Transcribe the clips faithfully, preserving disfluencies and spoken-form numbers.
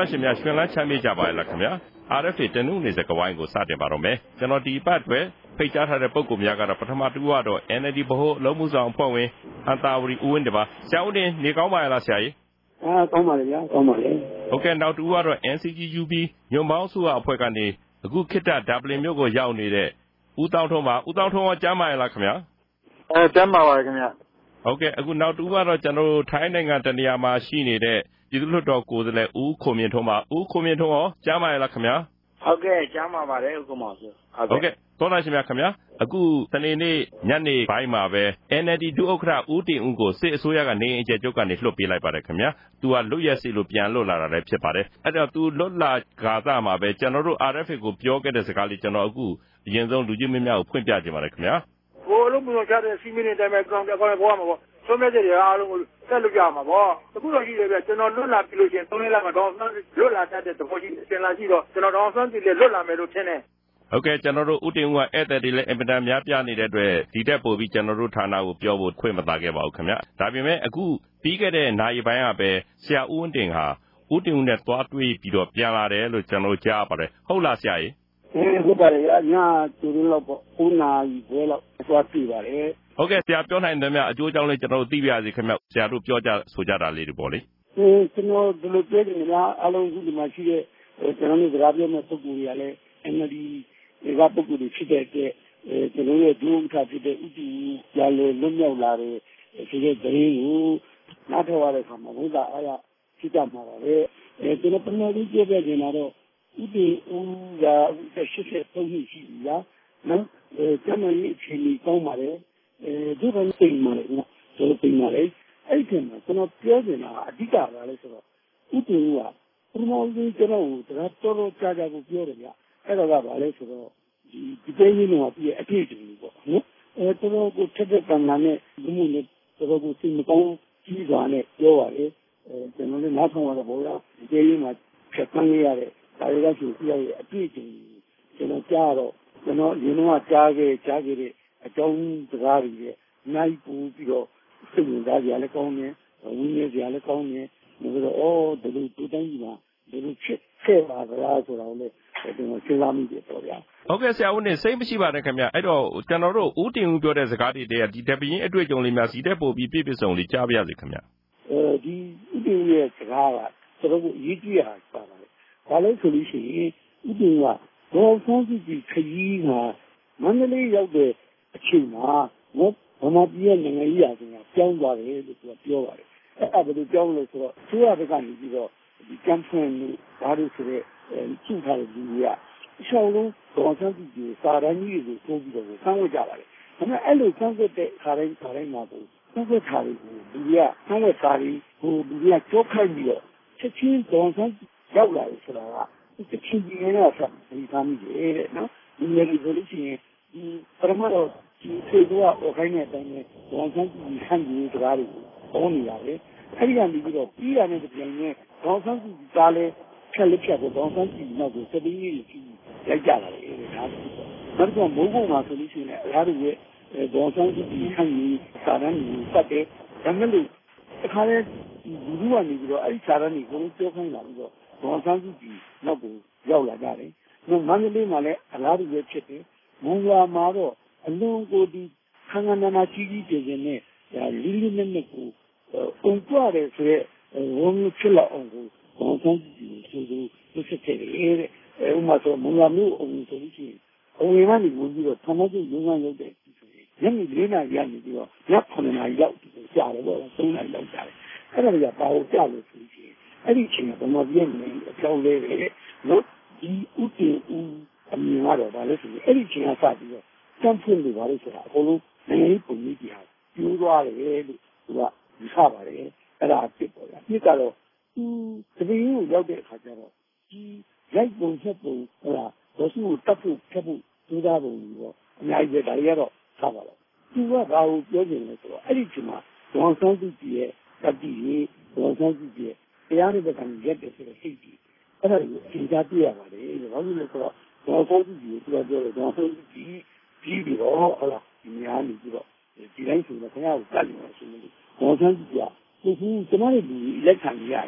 တော်ရှင်များရှင်လန်းချမ်းမြေ့ကြပါရဲ့လားခင်ဗျာ R F A တနုနေစကဝိုင်းကိုစတင်ပါတော့မယ်ကျွန်တော်ဒီပတ်တွေဖိတ်ကြားထားတဲ့ပုံကူများကတော့ပထမတူကတော့ N L D ဗဟိုအလုံးမှုဆောင်အဖွဲ့ဝင်အန်တာဝရီဦးဝင်းတပါဆရာဦးတင်နေကောင်းပါရဲ့လားဆရာကြီးအာကောင်းပါလေဗျာကောင်းပါလေဟုတ်ကဲ့နောက်တူကတော့ N C G U B ညွန်ပေါင်းစုအဖွဲ့ကနေအခုခေတ္တဒါဗလင်မြို့ကိုရောက်နေတဲ့ဦးတောင်းထုံးပါဦးတောင်းထုံးကကြားမှာရဲ့လားခင်ဗျာအဲကြားမှာပါခင်ဗျာဟုတ်ကဲ့အခုနောက်တူကတော့ကျွန်တော်တို့ထိုင်းနိုင်ငံတနေရာမှာရှိနေတဲ့ပြည်သူ့လွှတ်တော်ကိုယ်စားလှယ်ဦးခွန်မြင့်ထွန်းပါဦးခွန်မြင့်ထွန်းရောကြားမှာရဲ့လားခင်ဗျာဟုတ်ကဲ့ကြားမှာပါတယ်ဦးခွန်မောင်ဆိုဟုတ်ကဲ့သောသားရှင်များခင်ဗျာအခုစနေနေ့ညနေပိုင်းမှာပဲ N L D ဒုဥက္ကဋ္ဌဦးတင်ဦးကိုစစ်အစိုးရကနေအကျယ်ချုပ်ကနေလွှတ်ပေးလိုက်ပါတယ်ခင်ဗျာသူကလွတ်ရက်စီလို့ပြန်လွတ်လာတာလည်းဖြစ်ပါတယ်အဲ့တော့သူလွတ်လာဂါသမှာပဲကျွန်တော်တို့ R F A ကိုပြောခဲ့တဲ့စကားလေးကျွန်တော်အခုအရင်ဆုံးလူကြီးမင်းများကိုဖွင့်ပြခြင်းပါတယ်ခင်ဗျာကိုလုံးမျိုးချတဲ့စီမင်းနေတိုင်းပဲကောင်ကောင်ပေါ်မှာပေါ့ဆုံးဖြတ်ချက်တွေအားလုံးကိုဆက်လုပ်ကြမှာပေါ့အခုတော့ရှိတယ်ဗျကျွန်တော်လွတ်လာပြီလို့ရှိရင်သုံးလေးလမှာတော့လွတ်လာတတ်တဲ့သဘောရှိစင်လာရှိတော့ကျွန်တော်တော့ဆန်းတည်လေလွတ်လာမယ်လို့ထင်တယ်ဟုတ်ကဲ့ကျွန်တော်တို့ဦးတင်ဦးကဧည့်သည်တွေလည်းအင်ပတန်များပြနေတဲ့အတွက်ဒီတက်ပို့ပြီးကျွန်တော်တို့ဌာနကိုပြောဖို့ခွင့်မသာခဲ့ပါဘူးခင်ဗျဒါပေမဲ့အခုပြီးခဲ့တဲ့နိုင်ပိုင်းကပဲဆရာဦးဝင်းတင်ဟာဦးတင်ဦးနဲ့တွားတွေ့ပြီးတော့ပြန်လာတယ်လို့ကျွန်တော်ကြားပါတယ်ဟုတ်လားဆရာကြီးအဲဟုတ်ပါတယ်အညာသူတို့တော့ဦးနာကြီးဘယ်လောက်တွားတွေ့ပါတယ်ဟုတ်ကဲ့ဆရာပြောနိုင်တယ်များအကျိုးအကြောင်းလေးကျွန်တော်တို့သိပြရစီခင်ဗျဆရာတို့ပြောကြဆိုကြတာလေးတွေပေါ့လေအဲကျွန်တော်ဒီလိုပြောနေလားအလုံးစုဒီမှာရှိတဲ့ကျွန်တော်တို့ကြားပြောမဲ့ပုဂ္ဂိုလ်တွေကလည်း N L Dဒီကပုဂ္ဂိုလ်တွေဖြစ်တဲ့အတွက်ကျွန်တော်ရဲ့ဒုဥက္ကဋ္ဌဖြစ်တဲ့ဥတီရလေလွတ်မြောက်လာတဲ့ဒီရဲ့ဒရင်းကိုနားထောင်ရတဲ့အခါမှာဘုရားအားရဖြစ်ကြမှာပါပဲအဲကျွန်တော်ပထမဆုံးပြောပြနေတာတော့ဥတီဦးကရှစ်ဆက်သုံးနှစ်ရှိပြီလားနော်အဲကျွန်တော်ရဲ့အချိန်ကြီးကောင်းပါလေအဲဒီဘက်စိတ်မှာလေကျွန်တော်ပြင်ပါလေအဲ့ဒီမှာကျွန်တော်ပြောနေတာအဓိကပါလေဆိုတော့ဥတီဦးကပထမဆုံးကျွန်တော်တို့တော်တော်ကြာကြာကိုပြောတယ်ဗျအဲ့တော့ကဘာလဲဆိုတော့ဒီဒီတိုင်းကြီးတော့ပြည့်အပြည့်တူပေါ့နော်အဲတော်ကိုထက်တဲ့ကံနာနဲ့ဒီမှုနဲ့တော်ကိုစိတ်မကောင်းကြီးစွာနဲ့ပြောပါလေအဲကျွန်တော်လည်းနားထောင်ရတော့ဘောလားဒီတိုင်းကြီးမှာဖြတ်သန်းရတဲ့ဒါတွေကဆိုပြည့်ရဲ့အပြည့်တူကျွန်တော်ကြားတော့ကျွန်တော်ရင်းနှီးကကြားခဲ့ကြားခဲ့တဲ့အကြောင်းစကားတွေရဲ့နိုင်ပူပြီးတော့စိတ်ဝင်စားကြလည်းကောင်းတယ်ဝင်းနေကြလည်းကောင်းတယ်ပြီးတော့အော်ဒီလိုဒီတိုင်းကြီးမှာဒီလိုဖြစ်ခဲ့ပါလားဆိုတော့လေကျွန်တော်စဉ်းစားမိတယ်ပေါ့ဗျာဟုတ်ကဲ့ဆရာဦးနေစိတ်မရှိပါနဲ့ခင်ဗျအဲ့တော့ကျွန်တော်တို့ဦးတင်ဦးပြောတဲ့စကားတွေတည်းကဒီတပင်းအတွေ့အကြုံလေးများစီတက်ပို့ပြီးပြည့်ပြည့်စုံလေးကြားပြရစီခင်ဗျအဲဒီဦးတင်ဦးရဲ့စကားကကျွန်တော်တို့အရေးကြီးတာပါပါတယ်ဘာလို့ဆိုလို့ရှိရင်ဦးတင်ကဒေါ်ဆန်းစုကြည်ခရီးကမန္တလေးရောက်တဲ့အချိန်မှာဗမာပြည်ရဲ့နိုင်ငံရေးရာဆိုတာပြောင်းသွားတယ်လို့သူကပြောပါတယ်အဲ့ဒါဘယ်လိုပြောင်းလဲဆိုတော့သူကဘက်ကနေပြီးတော့ဒီကမ်ပိန်းကိုဘာလို့ဆိုတော့စုထားတဲ့လူတွေကရှောင်းလုံးဒေါ်ဆန်းစုကြည်စာရန်ကြီးကိုတိုးပြီးတော့ဆန်းဝတ်ကြပါတယ်။ဒါပေမဲ့အဲ့လိုဆန်းဝတ်တဲ့ခါတိုင်းခါတိုင်းမှာကိုဆန်းဝတ်ထားတွေကိုလူတွေကဆန်းဝတ်ထားပြီးဟိုလူတွေကကြောက်ခိုက်ပြီးတော့ချက်ချင်းဒေါ်ဆန်းရောက်လာတယ်ဆိုတာကချက်ချင်းကြီးနေတာဆက်ပြီးသားမိတယ်တဲ့နော်။ဒီနေ့ဒီလိုရှိရင်ဒီပရမတော့ဒီသေတော့အခိုင်းတဲ့အတိုင်းနဲ့ဒေါ်ဆန်းစုကြည်ဆန်းကြီးစကားတွေကိုပေါ်နေရတယ်။အဲ့ဒီကနေပြီးတော့ပြီးတာနဲ့ပြန်နဲ့ဒေါ်ဆန်းစုကြည်ကားလဲဖြတ်လက်ဖြတ်ကိုဒေါ်ဆန်းစုကြည်နောက်ကိုစပင်းကြီးကြီးလိုက်ကြလာတယ်တဲ့ဒါဆိုတော့နောက်တော့မိုးကုံမှာဆိုလို့ရှိရင်အလားတူရဲ့ဒေါ်ဆန်းစုကြည်ဆန်းကြီးစာရန်ကြီးစတဲ့ဒါမဲ့လို့အခါလဲလူလူကနေပြီးတော့အဲ့ဒီစာရန်ကြီးကိုပြောခိုင်းလာပြီးတော့ဒေါ်ဆန်းစုကြည်နောက်ကိုရောက်လာကြတယ်။နောက်မန္တလေးမှာလည်းအလားတူပဲဖြစ်တယ်။မုံရွာမှာတော့အလွန်ကိုဒီခန်းခန်းနာနာကြီးကြီးကျယ်ကျယ်နဲ့လီလီနဲ့နဲ့ကိုပုံပြတယ်ဆိုရဲဝန်ကြီးဖြစ်လာအောင်ကိုဒေါ်ဆန်းစုကြည်ဆိုသူလုပ်ဖြစ်တယ်တဲ့။ဥမာဆိုမုံရွာမြို့အောင်ဆိုလို့ရှိရင်အဝင်ကနေဝင်ပြီးတော့သမောကျရုံးကရောက်တဲ့ညနေလေးနာရီကနေပြီးတော့ညခုနှစ်နာရီရောက်ကြာတယ်ပေါ့သုံးနာရီလောက်ကြာတယ်အဲ့ဒါကဘာလို့ကြာလို့ဆိုရင်အဲ့ဒီအချိန်ကဘယ်မှာပြည့်နေအကြောင်းလေးပဲလို့ဒီဥတည်ဥအမြင်ကတော့ဒါလည်းဆိုရင်အဲ့ဒီအချိန်ကစပြီးတော့စံဖွင့်လို့ပါလို့ဆိုတာအကုန်လုံးနိုင်ငံရေးပုံကြီးကြီးဟာပြိုးသွားတယ်လို့သူကယူဆပါတယ်အဲ့ဒါအဖြစ်ပေါ့ဗျာဒီကတော့သူတပင်းကိုရောက်တဲ့အခါကျတော့ဒီလိုက်ပုံချက်ပုံဟလာဒေါ်စုကိုတတ်ဖို့ဖက်ဖို့ကြိုးစားပုံကြီးပေါ့အများကြီးပဲဒါတွေကတော့ထားပါတော့သူကဘာကိုပြောနေလဲဆိုတော့အဲ့ဒီချိန်မှာဒေါ်ဆန်းစုကြည်ရဲ့တတိရေးဒေါ်ဆန်းစုကြည်တရားနဲ့ကနေရက်တယ်ဆိုတော့စိတ်ကြီးအဲ့ဒါကိုအင်ကြားပြရပါတယ်ဘာလို့လဲဆိုတော့ဒေါ်ဆန်းစုကြည်ကိုသူကပြောတယ်ဒေါ်ဆန်းစုကြည်ပြီးပြီးတော့ဟလာဒီများနေပြီးတော့ဒီတိုင်းဆိုတော့ခင်ဗျားကိုတတ်နေတယ်ဆိုလို့ဒေါ်ဆန်းစုကြည်ကသူကကျွန်တော်တို့ဒီလက်ခံရရင်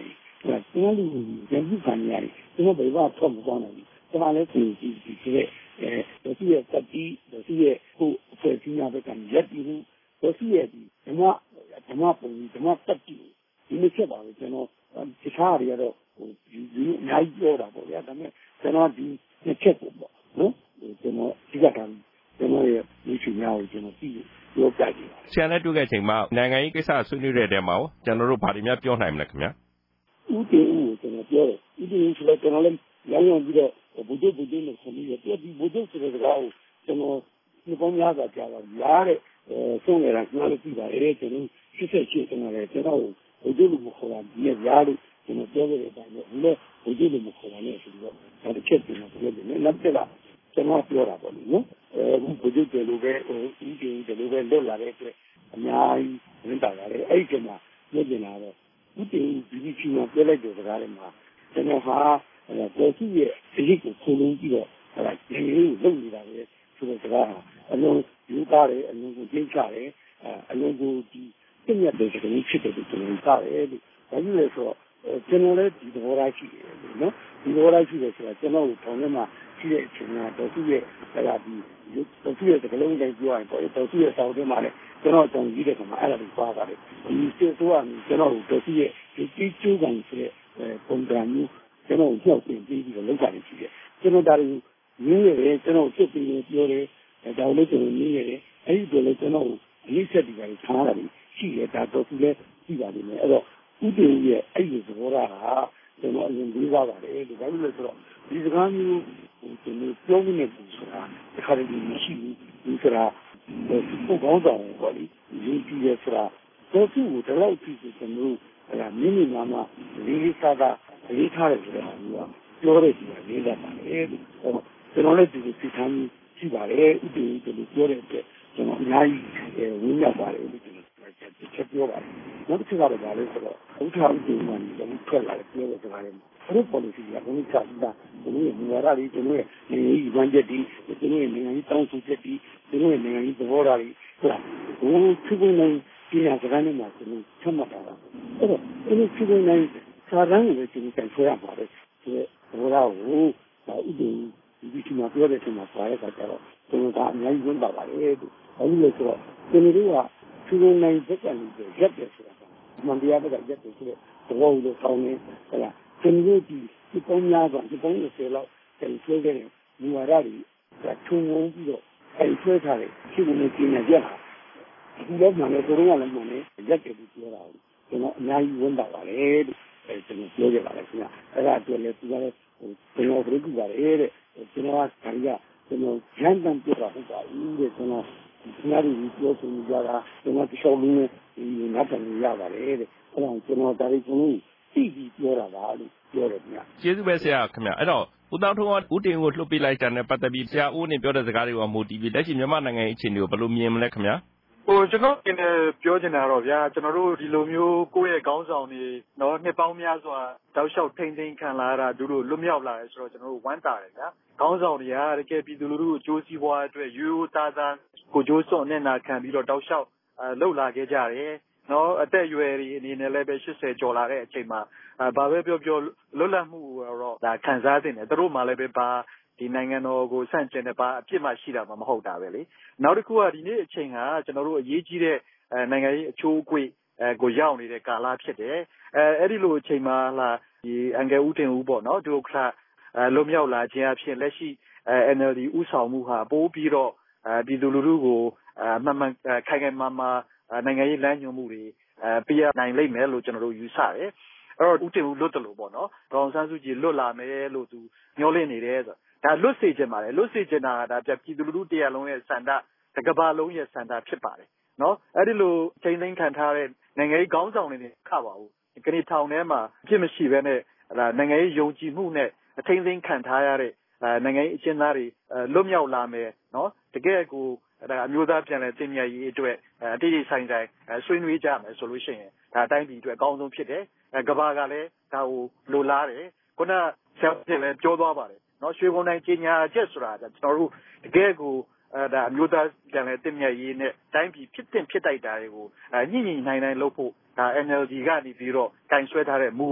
ကျွန်တော်လူပြန်ပြီးခံရတယ်ကျွန်တော်ဘယ်မှာထွက်မသွားနိုင်ဘူးကျွန်တော်လည်းဒီဒီဒီရဲ့အဲဒီရဲ့တက်ပြီးဒီရဲ့ဟိုအဖွဲ့အစည်းများဘက်ကရက်ပြီးဒီရဲ့ဒီဓမ္မဓမ္မပုံဓမ္မတက်ပြီးဒီလိုချက်ပါပဲကျွန်တော်တခြားတွေကတော့ဟိုဒီအများကြီးပြောတာပေါ့ဗျာဒါပေမဲ့ကျွန်တော်ဒီနှစ်ချက်ပေါ့နော်ကျွန်တော်ဒီကတည်းကကျွန်တော်ရဲ့ဒီချင်များကိုကျွန်တော်ပြီးပြောပြကြည့်ပါဆရာနဲ့တွေ့ခဲ့ချိန်မှာနိုင်ငံရေးကိစ္စဆွေးနွေးတဲ့တဲမှာကျွန်တော်တို့ဗာဒီများပြောနိုင်မလဲခင်ဗျာဥတည်ဦးကိုကျွန်တော်ပြောတယ်ဥတည်ဦးဆိုတော့ကျွန်တော်လည်းရောင်းရောင်းပြီးတော့ဘုဒ္ဓဘုဒ္ဓနဲ့ဆက်ပြီးတော့ဒီဘုဒ္ဓဆိုတဲ့စကားကိုကျွန်တော်ဒီပေါင်းများစွာကြားပါရားတဲ့အဲဆုံးနေတာကျွန်တော်လည်းသိပါတယ်ကျွန်တော်ရှစ်ဆက်ရှစ်ကျွန်တော်လည်းကျွန်တော်ဘုဒ္ဓလူမခေါ်တာဒီရဲ့ရားလို့ကျွန်တော်ပြောခဲ့တဲ့အတိုင်းပဲဒီလိုဘုဒ္ဓလူမခေါ်တာနဲ့ဆိုပြီးတော့ဒါတစ်ချက်ကျွန်တော်ပြောတယ်နောက်တစ်ခါကျွန်တော်ပြောတာပေါ့လေနော်အဲဘုဒ္ဓတယ်လို့ပဲဟိုဒီဒီတယ်လို့ပဲလွတ်လာတဲ့အတွက်အများကြီးဝင်တာရတယ်အဲ့ဒီကမှာပြောနေတာတော့ဥတည်ဒီဒီချင်းမှာပြောလိုက်တဲ့စကားတွေမှာကျွန်တော်ဟာပေါ်စုရဲ့အရေးကိုခုံလုံးပြီးတော့အဲဒါဒီလိုလုပ်နေတာပဲဆိုတဲ့စကားဟာအလုံးယူသားတယ်အလုံးကိုကျင်းချတယ်အလုံးကိုဒီပြည့်ညတ်တဲ့ကလေးဖြစ်တယ်ကျွန်တော်ကြားတယ်လို့ဒါကြီးလေဆိုတော့ကျွန်တော်လည်းဒီသဘောထားရှိတယ်နော်ဒီသဘောထားရှိတယ်ဆိုတော့ကျွန်တော်ကိုထောင်ထဲမှာရှိတဲ့အချိန်ကတော့သူ့ရဲ့အဲဒါဒီသူ့ရဲ့ကလေးတိုင်းပြောရင်ပေါ့သူ့ရဲ့ဆောင်းထဲမှာလည်းကျွန်တော်တောင်းကြီးတဲ့ခါမှာအဲ့ဒါကိုပါပါတယ်ဒီစေဆိုကကျွန်တော်တို့သူ့ရဲ့ဒီကြီးကျိုးကန်ဆိုတဲ့ပုံစံမျိုးကျွန်တော်ကြောက်တင်ပြီးပြီးတော့လောက်တာရှိတယ်ကျွန်တော်ဒါတွေရင်းရတယ်ကျွန်တော်စစ်ပြီးပြောတယ်ဒါလည်းကျွန်တော်ရင်းရတယ်အဲ့ဒီတော့လည်းကျွန်တော်အလေးဆက်ပြီးပါတယ်ထားတာရှိတယ်ဒါတော့သူလည်းရှိပါလိမ့်မယ်အဲ့တော့ဥတည်ရဲ့အဲ့ဒီသဘောထားဟာကျွန်တော်အရင်ပြီးသွားပါတယ်ဒီဘာလို့လဲဆိုတော့ဒီစကားမျိုးကျွန်တော်ပြောနေတယ်ဆိုတာတခါတည်းမရှိဘူးဒီဆိုတာဒီကောင်းဆောင်ပေါ့လေဒီကြည့်ရဆိုတာတော့သူ့ကိုတော့ကြည့်ကျွန်တော်အဲ့ဒါမိမိနာမလေးလေးစားတာလေးထားတယ်ဆိုတဲ့ဟာမျိုးကပြောတဲ့ဒီလေးလက်ပါလေကျွန်တော်လည်းဒီစီထမ်းရှိပါတယ်ဥတည်ဒီလိုပြောတဲ့အတွက်ကျွန်တော်အများကြီးဝင်းရပါတယ်လို့ကျွန်တော်ချက်ပြောပါတယ်နောက်တစ်ခုကတော့ဗာလဲဆိုတော့ဥထာဥတည်မှလည်းကျွန်တော်ထွက်လာတယ်ပြောတဲ့စကားလေးအဲ့ဒီ policy ကဘယ်လိုချတာကျွန်တော်ရဲ့နေရာတွေကျွန်တော်ရဲ့နေရာကြီးဝန်ချက်ဒီကျွန်တော်ရဲ့နေရာကြီးတောင်းဆိုချက်ဒီကျွန်တော်ရဲ့နေရာကြီးသဘောထားတွေဟုတ်လားဘိုးသူ့ကိုယ်နဲ့ဒီဟာစကားနဲ့မှကျွန်တော်ချမှတ်တာပါအဲ့တော့ဒီလိုသူ့ကိုယ်နဲ့စာရင်းကိုကျွန်တော်ပြန်ဆွဲရပါတယ်ဒီသဘောထားကိုဒါဥတည်ဒီဒီမှာပြောတဲ့အချိန်မှာပါရတာကြတော့ကျွန်တော်ကအများကြီးဝင်ပါပါတယ်လို့အဲဒီလိုဆိုတော့ကျွန်တော်တို့ကသူ့ကိုယ်နဲ့စက်ကနေရက်တယ်ဆိုတာမှန်တရားဘက်ကရက်တယ်ဆိုတော့သဘောကိုကောင်းနေဟုတ်လားကျွန်တော်ဒီဒီပုံများကဒီပုံကိုဆယ်လောက်ပြန်ဆွဲခဲ့တယ်ဒီဝါရတွေထုံငုံပြီးတော့အဲဒီဆွဲထားတယ်သူ့ကိုယ်နဲ့ကျင်းနေကြတာဒီတော့မှလည်းတို့ကလည်းမှန်တယ်ရက်တယ်ပြီးပြောတာကျွန်တော်အများကြီးဝင်ပါပါတယ်လို့အဲကျွန်တော်ပြောခဲ့ပါတယ်ခင်ဗျအဲ့ဒါအတွက်လည်းသူကလည်းကျွန်တော်ပြည့်ပါတယ်တဲ့ကျွန်တော်ကခရီးကကျွန်တော်ရန်တန်ပြတာဟုတ်ပါဘူးတဲ့ကျွန်တော်ဒီနားရီပြောဆိုကြတာကျွန်တော်တခြားလူနဲ့ဒီနောက်ပြန်ရပါတယ်တဲ့အဲ့ဒါကျွန်တော်ဒါလေးကျွန်တော်သိပြီးပြောတာပါလို့ပြောတယ်ခင်ဗျကျေးဇူးပဲဆရာခင်ဗျအဲ့တော့ဦးတောင်းထွန်းကဦးတင်ကိုလှုပ်ပေးလိုက်တာနဲ့ပတ်သက်ပြီးဆရာဦးနဲ့ပြောတဲ့စကားတွေကမို့တီးပြီးလက်ရှိမြန်မာနိုင်ငံအခြေအနေကိုဘယ်လိုမြင်မလဲခင်ဗျဟိုကျွန်တော်အနေနဲ့ပြောချင်တာတော့ဗျာကျွန်တော်တို့ဒီလိုမျိုးကိုယ့်ရဲ့ခေါင်းဆောင်တွေနော်နှစ်ပေါင်းများစွာတောက်လျှောက်ထိန်းသိမ်းခံလာရတာသူတို့လွတ်မြောက်လာတယ်ဆိုတော့ကျွန်တော်တို့ဝမ်းသာတယ်ဗျာခေါင်းဆောင်တွေကတကယ်ပြည်သူလူထုကိုကြိုးစည်းပွားအတွက်ရိုးရိုးသားသားကိုကြိုးစွန့်နဲ့နာခံပြီးတော့တောက်လျှောက်အဲလှုပ်လာခဲ့ကြတယ်နော်အသက်အရွယ်တွေအနေနဲ့လည်းပဲ၈၀ကျော်လာတဲ့အချိန်မှာအဲဘာပဲပြောပြောလွတ်လပ်မှုတော့ဒါခံစားသင့်တယ်သူတို့မှလည်းပဲပါဒီနိုင်ငံတော်ကိုဆန့်ကျင်တဲ့ပါအပြစ်မှရှိတာမှမဟုတ်တာပဲလေနောက်တစ်ခုကဒီနေ့အချိန်ကကျွန်တော်တို့အရေးကြီးတဲ့အဲနိုင်ငံရေးအချိုးအကွေ့အဲကိုရောက်နေတဲ့ကာလဖြစ်တယ်အဲအဲ့ဒီလိုအချိန်မှာလာဒီအန်ကယ်ဦးတင်ဦးပေါ့နော်ဒုက္ခအဲလွတ်မြောက်လာခြင်းအဖြစ်လက်ရှိအဲ N L D ဥဆောင်မှုဟာပိုးပြီးတော့အဲပြည်သူလူထုကိုအဲမှန်မှန်ခိုင်ခိုင်မာမာနိုင်ငံရေးလမ်းညွှန်မှုတွေအဲပြရနိုင်လိမ့်မယ်လို့ကျွန်တော်တို့ယူဆတယ်အဲ့တော့ဦးတင်ဦးလွတ်တယ်လို့ပေါ့နော်ဒေါအောင်ဆန်းစုကြည်လွတ်လာမယ်လို့သူမျှော်လင့်နေတယ်ဆိုဒါလွတ်စေချင်ပါတယ်လွတ်စေချင်တာကဒါပြပြည်သူလူထုတရားလုံးရဲ့စန္ဒတကဘာလုံးရဲ့စန္ဒဖြစ်ပါတယ်နော်အဲ့ဒီလိုချိန်သိမ်းခံထားတဲ့နိုင်ငံရေးခေါင်းဆောင်တွေနဲ့ခပါဘူးဒီကနေ့ထောင်ထဲမှာအဖြစ်မရှိဘဲနဲ့ဒါနိုင်ငံရေးယုံကြည်မှုနဲ့အထိမ့်သိမ်းခံထားရတဲ့နိုင်ငံရေးအကျဉ်းသားတွေလွတ်မြောက်လာမယ်နော်တကယ်ကိုဒါအမျိုးသားပြန်လည်သိမြတ်ရေးအတွက်အတိအကျဆိုင်ဆိုင်ဆွေးနွေးကြမယ်ဆိုလို့ရှိရင်ဒါအတိုင်းပြည်အတွက်အကောင်းဆုံးဖြစ်တယ်ကဘာကလည်းဒါကိုလိုလားတယ်ခုနဆရာကလည်းပြောသွားပါတယ်နော်ရွှေဘုံတိုင်းကြီးညာချက်ဆိုတာကျွန်တော်တို့တကယ်ကိုအဲဒါအမျိုးသားပြန်လည်သိမြတ်ရေးနဲ့တိုင်းပြည်ဖြစ်တင်ဖြစ်တိုက်တာတွေကိုညှိညှိနှိုင်းနှိုင်းလုပ်ဖို့ဒါ N L D ကနေပြီးတော့ကင်ဆွဲထားတဲ့မူပါ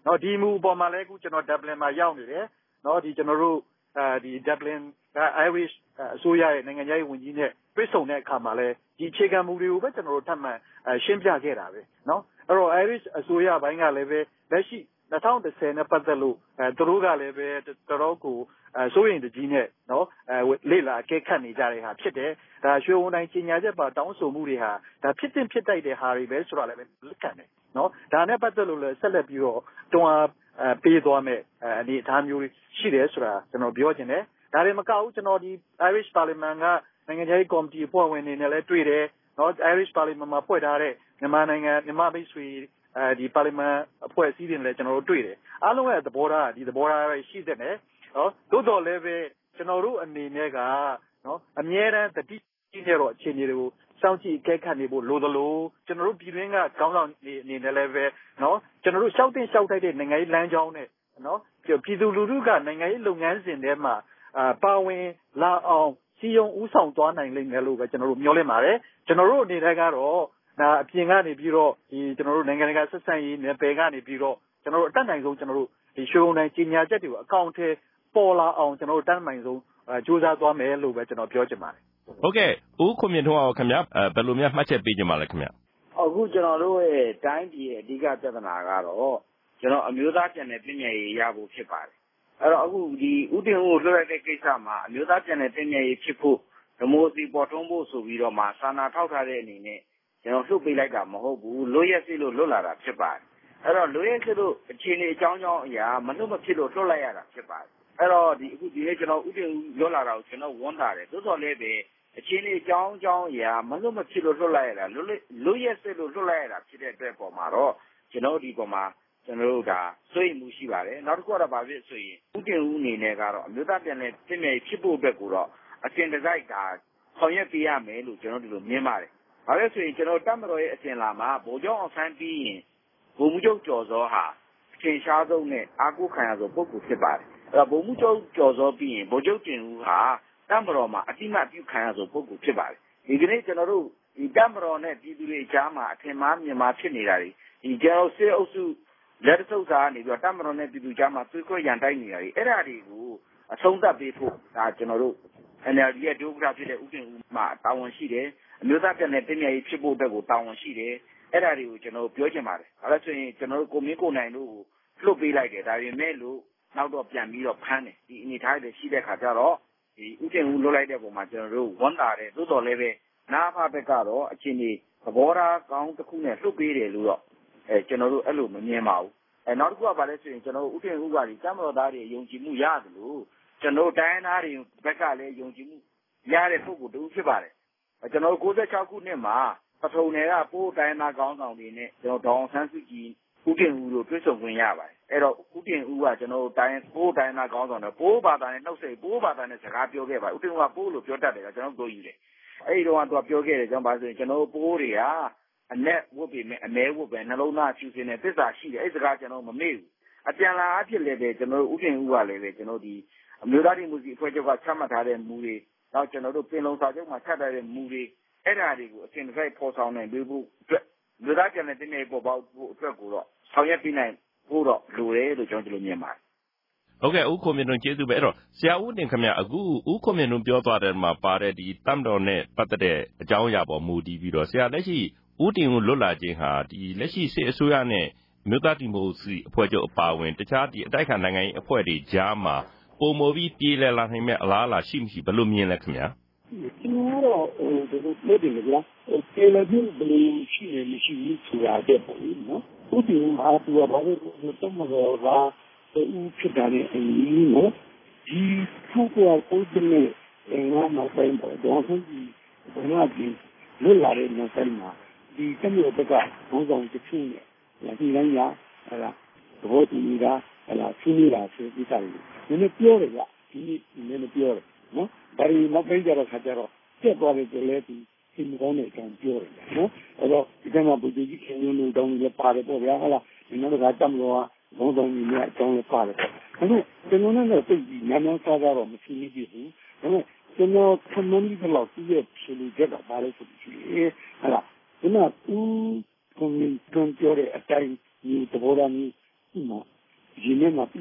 နော်ဒီမူပေါ်မှာလည်းအခုကျွန်တော်ဒက်ဘလင်မှာရောက်နေတယ်နော်ဒီကျွန်တော်တို့အဲဒီဒက်ဘလင်က Irish အစိုးရရဲ့နိုင်ငံရေးဝန်ကြီးနဲ့တွေ့ဆုံတဲ့အခါမှာလည်းဒီအခြေခံမူတွေကိုပဲကျွန်တော်တို့ထပ်မံရှင်းပြခဲ့တာပဲနော်အဲ့တော့ Irish အစိုးရဘိုင်းကလည်းပဲလက်ရှိ၂၀၁၀နဲ့ပတ်သက်လို့အဲသူတို့ကလည်းပဲတော်တော်ကိုအဲစိုးရင်တကြီးနဲ့နော်အဲလေ့လာအကဲခတ်နေကြတဲ့ဟာဖြစ်တယ်ဒါရွှေဝန်တိုင်းကြီးညာချက်ပါတောင်းဆိုမှုတွေဟာဒါဖြစ်တင်ဖြစ်တိုက်တဲ့ဟာတွေပဲဆိုတာလည်းပဲလက်ခံတယ်နော်ဒါနဲ့ပတ်သက်လို့လည်းဆက်လက်ပြီးတော့တွန်းအားအဲပေးသွားမယ်အနေအထားမျိုးရှိတယ်ဆိုတာကျွန်တော်ပြောချင်တယ်ဒါတွေမကဘူးကျွန်တော်ဒီ Irish Parliament ကနိုင်ငံရေးကော်မတီအဖွဲ့ဝင်တွေနဲ့လည်းတွေ့တယ်နော် Irish Parliament မှာဖွဲ့ထားတဲ့မြန်မာနိုင်ငံမြန်မာမိတ်ဆွေအဲဒီ Parliament အဖွဲ့အစည်းတွေနဲ့လည်းကျွန်တော်တို့တွေ့တယ်အားလုံးရဲ့သဘောထားဒီသဘောထားပဲရှိတဲ့နော်သို့တော်လည်းပဲကျွန်တော်တို့အနေနဲ့ကနော်အမြဲတမ်းတတိရှိနေတော့အခြေအနေတွေကိုစောင့်ကြည့်အကဲခတ်နေဖို့လိုသလိုကျွန်တော်တို့ပြည်တွင်းကခေါင်းဆောင်အနေနဲ့လည်းပဲနော်ကျွန်တော်တို့ရှောက်တင်ရှောက်တိုက်တဲ့နိုင်ငံရေးလမ်းကြောင်းနဲ့နော်ပြည်သူလူထုကနိုင်ငံရေးလုပ်ငန်းစဉ်ထဲမှာအာပါဝင်လာအောင်စီယုံဥဆောင်သွားနိုင်လိမ့်မယ်လို့ပဲကျွန်တော်တို့မျှော်လင့်ပါတယ်ကျွန်တော်တို့အနေနဲ့ကတော့ဒါအပြင်ကနေပြီးတော့ဒီကျွန်တော်တို့နိုင်ငံတကာဆက်ဆံရေးနယ်ပယ်ကနေပြီးတော့ကျွန်တော်တို့အတတ်နိုင်ဆုံးကျွန်တော်တို့ဒီရွှေဝန်တိုင်းကြီးညာချက်တွေကိုအကောင့်ထဲပေါ်လာအောင်ကျွန်တော်တို့တတ်နိုင်ဆုံးစူးစမ်းသွားမယ်လို့ပဲကျွန်တော်ပြောချင်ပါတယ်ဟုတ်ကဲ့ဦးခွန်မြင့်ထွန်းအောင်ခင်ဗျာဘယ်လိုများမှတ်ချက်ပေးချင်ပါလဲခင်ဗျာအခုကျွန်တော်တို့ရဲ့တိုင်းပြည်ရဲ့အဓိကပြဿနာကတော့ကျွန်တော်အမျိုးသားပြန်လည်ပြင်မြဲရေးရဖို့ဖြစ်ပါတယ်အဲ့တော့အခုဒီဥတင်ဦးကိုလွှတ်လိုက်တဲ့ကိစ္စမှာအမျိုးသားပြန်လည်ပြင်မြဲရေးဖြစ်ဖို့ဒီမိုစီပေါ်ထွန်းဖို့ဆိုပြီးတော့မှစာနာထောက်ထားတဲ့အနေနဲ့ကျွန်တော်လှုပ်ပေးလိုက်တာမဟုတ်ဘူးလွတ်ရက်စစ်လို့လွတ်လာတာဖြစ်ပါတယ်အဲ့တော့လွတ်ရက်စစ်လို့အခြေအနေအကြောင်းကြောင်းအရာမလွတ်မဖြစ်လို့လွတ်လိုက်ရတာဖြစ်ပါတယ်အဲ့တော့ဒီအခုဒီနေ့ကျွန်တော်ဥတင်ဦးလွတ်လာတာကိုကျွန်တော်ဝန်းတာတယ်သို့တော်လည်းပဲအခြေအနေအကြောင်းအကြောင်းအရာမလွတ်မဖြစ်လို့လွတ်လိုက်ရတာလွတ်လွတ်ရက်စစ်လို့လွတ်လိုက်ရတာဖြစ်တဲ့အတွက်ပေါ်မှာတော့ကျွန်တော်ဒီပေါ်မှာကျွန်တော်တို့ဒါစွန့်မှုရှိပါတယ်နောက်တစ်ခုကတော့ဗာဖြစ်ဆိုရင်ဥတင်ဦးအနေနဲ့ကတော့အမျိုးသားပြန်လည်ပြင်မြဲဖြစ်ဖို့အတွက်ကိုတော့အစဉ်တစိုက်ဒါဆောင်ရွက်ပေးရမယ်လို့ကျွန်တော်ဒီလိုမြင်ပါတယ်ဘာလဲဆိုရင်ကျွန်တော်တပ်မတော်ရဲ့အစဉ်လာမှာဗိုလ်ချုပ်အောင်ဆန်းပြီးရင်ဗိုလ်မှူးချုပ်ကျော်စောဟာအထင်ရှားဆုံးနဲ့အာကိုခံရဆုံးပုဂ္ဂိုလ်ဖြစ်ပါတယ်အဲ့တော့ဗိုလ်မှူးချုပ်ကျော်စောပြီးရင်ဗိုလ်ချုပ်တင်ဦးဟာတပ်မတော်မှာအတိမတ်ပြုခံရဆုံးပုဂ္ဂိုလ်ဖြစ်ပါတယ်ဒီကနေ့ကျွန်တော်တို့ဒီတပ်မတော်နဲ့ပြည်သူတွေအကြားမှာအထင်မှားမြင်မှာဖြစ်နေတာတွေဒီကျွန်တော်စစ်အုပ်စုလက်ထုတ်စားနေပြီးတော့တပ်မတော်နဲ့ပြည်သူကြားမှာသွေးခွဲရန်တိုက်နေတာတွေအဲ့ဒါတွေကိုအဆုံးသတ်ပေးဖို့ဒါကျွန်တော်တို့ N L D ရဲ့ဒုက္ခဖြစ်တဲ့ဥတင်ဦးမှာတာဝန်ရှိတယ်အမျိုးသားပြန်လည်ပြင်မြဲရေးဖြစ်ဖို့အတွက်ကိုတာဝန်ရှိတယ်အဲ့ဒါတွေကိုကျွန်တော်ပြောချင်ပါတယ်ဒါလည်းဆိုရင်ကျွန်တော်တို့ကိုမင်းကိုနိုင်တို့ကိုလှုပ်ပေးလိုက်တယ်ဒါပေမဲ့လို့နောက်တော့ပြန်ပြီးတော့ဖမ်းတယ်ဒီအနေထားတွေရှိတဲ့ခါကျတော့ဒီဥတင်ဦးလွတ်လိုက်တဲ့ပုံမှာကျွန်တော်တို့ဝန်တာတယ်သို့တော်လည်းပဲနာဖဘက်ကတော့အချင်းကြီးသဘောထားကောင်းတစ်ခုနဲ့လှုပ်ပေးတယ်လို့တော့အဲကျွန်တော်တို့အဲ့လိုမမြင်ပါဘူးအဲနောက်တစ်ခုကဘာလဲဆိုရင်ကျွန်တော်တို့ဥတင်ဦးကဒီတမတော်သားတွေယုံကြည်မှုရတယ်လို့ကျွန်တော်တိုင်းသားတွေဘက်ကလည်းယုံကြည်မှုရတဲ့ပုဂ္ဂိုလ်တူဖြစ်ပါတယ်ကျွန်တော်ကိုးဆက်ခြောက်ခုနှစ်မှာပထုံနယ်ကပိုးတိုင်းသားကောင်းဆောင်တွေနဲ့ကျွန်တော်ဒေါအောင်ဆန်းစုကြည်ဥတင်ဦးတို့တွေ့ဆုံခွင့်ရပါတယ်အဲ့တော့ဥတင်ဦးကကျွန်တော်တိုင်းပိုးတိုင်းသားကောင်းဆောင်တွေပိုးဘာသာနဲ့နှုတ်ဆက်ပိုးဘာသာနဲ့စကားပြောခဲ့ပါဥတင်ဦးကပိုးလို့ပြောတတ်တယ်ကကျွန်တော်တို့ယူတယ်အဲ့ဒီတော့ကသူကပြောခဲ့တယ်ကျွန်တော်ပါဆိုရင်ကျွန်တော်ပိုးတွေကအနဲ့ဝတ်ပေမဲ့အမဲဝတ်ပဲနှလုံးသားဖြူစင်တဲ့သစ္စာရှိတယ်အဲ့စကားကျွန်တော်မမေ့ဘူးအပြန်လာအဖြစ်လည်းပဲကျွန်တော်ဥတင်ဦးကလည်းပဲကျွန်တော်ဒီအမျိုးသားဒီမိုကရေစီအဖွဲ့ချုပ်ကချမှတ်ထားတဲ့မူတွေနောက်ကျွန်တော်တို့ပင်လုံစာချုပ်မှာချထားတဲ့မူတွေအဲ့ဓာတွေကိုအစဉ်တစိုက်ပေါ်ဆောင်နိုင်ပြီးဖို့အတွက်လူသားပြန်တဲ့တင်းနေပေါ်ပေါက်ဖို့အတွက်ကိုတော့ဆောင်ရွက်ပြီးနိုင်ဖို့တော့လိုတယ်လို့ကျွန်တော်တို့မြင်ပါတယ်ဟုတ်ကဲ့ဦးခွန်မြင့်ထွန်းကျေးဇူးပဲအဲ့တော့ဆရာဦးတင်ခင်ဗျအခုဦးခွန်မြင့်ထွန်းပြောသွားတဲ့မှာပါတဲ့ဒီတမ်တော်နဲ့ပတ်သက်တဲ့အကြောင်းအရာပေါ်မူတည်ပြီးတော့ဆရာလက်ရှိဦးတင်ဦးလွတ်လာခြင်းဟာဒီလက်ရှိစစ်အစိုးရနဲ့မြို့သားဒီမိုကရေစီအဖွဲ့ချုပ်အပါအဝင်တခြားဒီအတိုက်ခံနိုင်ငံရေးအဖွဲ့တွေကြားမှာပုံမပြီးပြေးလဲလာနိုင်မဲ့အလားအလာရှိမရှိဘယ်လိုမြင်လဲခင်ဗျာကျွန်တော်တော့ဟိုဒီလိုပြောတယ်ကွာပြေးလဲပြီးဘယ်လိုရှိနေမရှိဘူးဆိုတာတဲ့ပေါ့နော်ဦးတင်ဦးဟာသူကဘာလို့တော့မလို့ကဦးဖြစ်တာနဲ့အင်းနော်ဒီသူ့ကိုပုံစံနဲ့ငါမဆိုင်တော့တော့ဆိုပြီးဘာလို့ဒီလွတ်လာတဲ့နောက်ပိုင်းမှာဒီတမျိုးဘက်ကဘုံဆောင်တစ်ခုနဲ့ဒီတိုင်းရဟလာသဘောတူနေတာဟလာရှင်းနေတာဆိုပြီးတာလေနည်းနည်းပြောတယ်ကဒီနည်းနည်းပြောတယ်နော်ဒါရီနောက်ပိုင်းကျတော့ခါကျတော့တက်သွားတယ်ကြလဲဒီဒီကောင်းတဲ့အကြောင်းပြောတယ်နော်အဲ့တော့ဒီကမှာဘုရားကြီးခင်ယုံလို့တောင်းလည်းပါတယ်ပေါ့ဗျာဟလာဒီနောက်ကတမ်းလို့ဘုံဆောင်ကြီးနဲ့အကြောင်းလည်းပါတယ်ပေါ့အဲ့တော့ကျွန်တော်နဲ့သိပြီးနာမည်စားကြတော့မရှိနေပြီဘူးဒါပေမဲ့ကျွန်တော်ခမန်းကြီးကတော့သူ့ရဲ့ဖြေလို့ကြတာပါလို့ဆိုပြီးဟလာဒီမှာဦးကွန်မြူနတီပြောတဲ့အတိုင်းဒီသဘောထားမျိုးဒီမှာ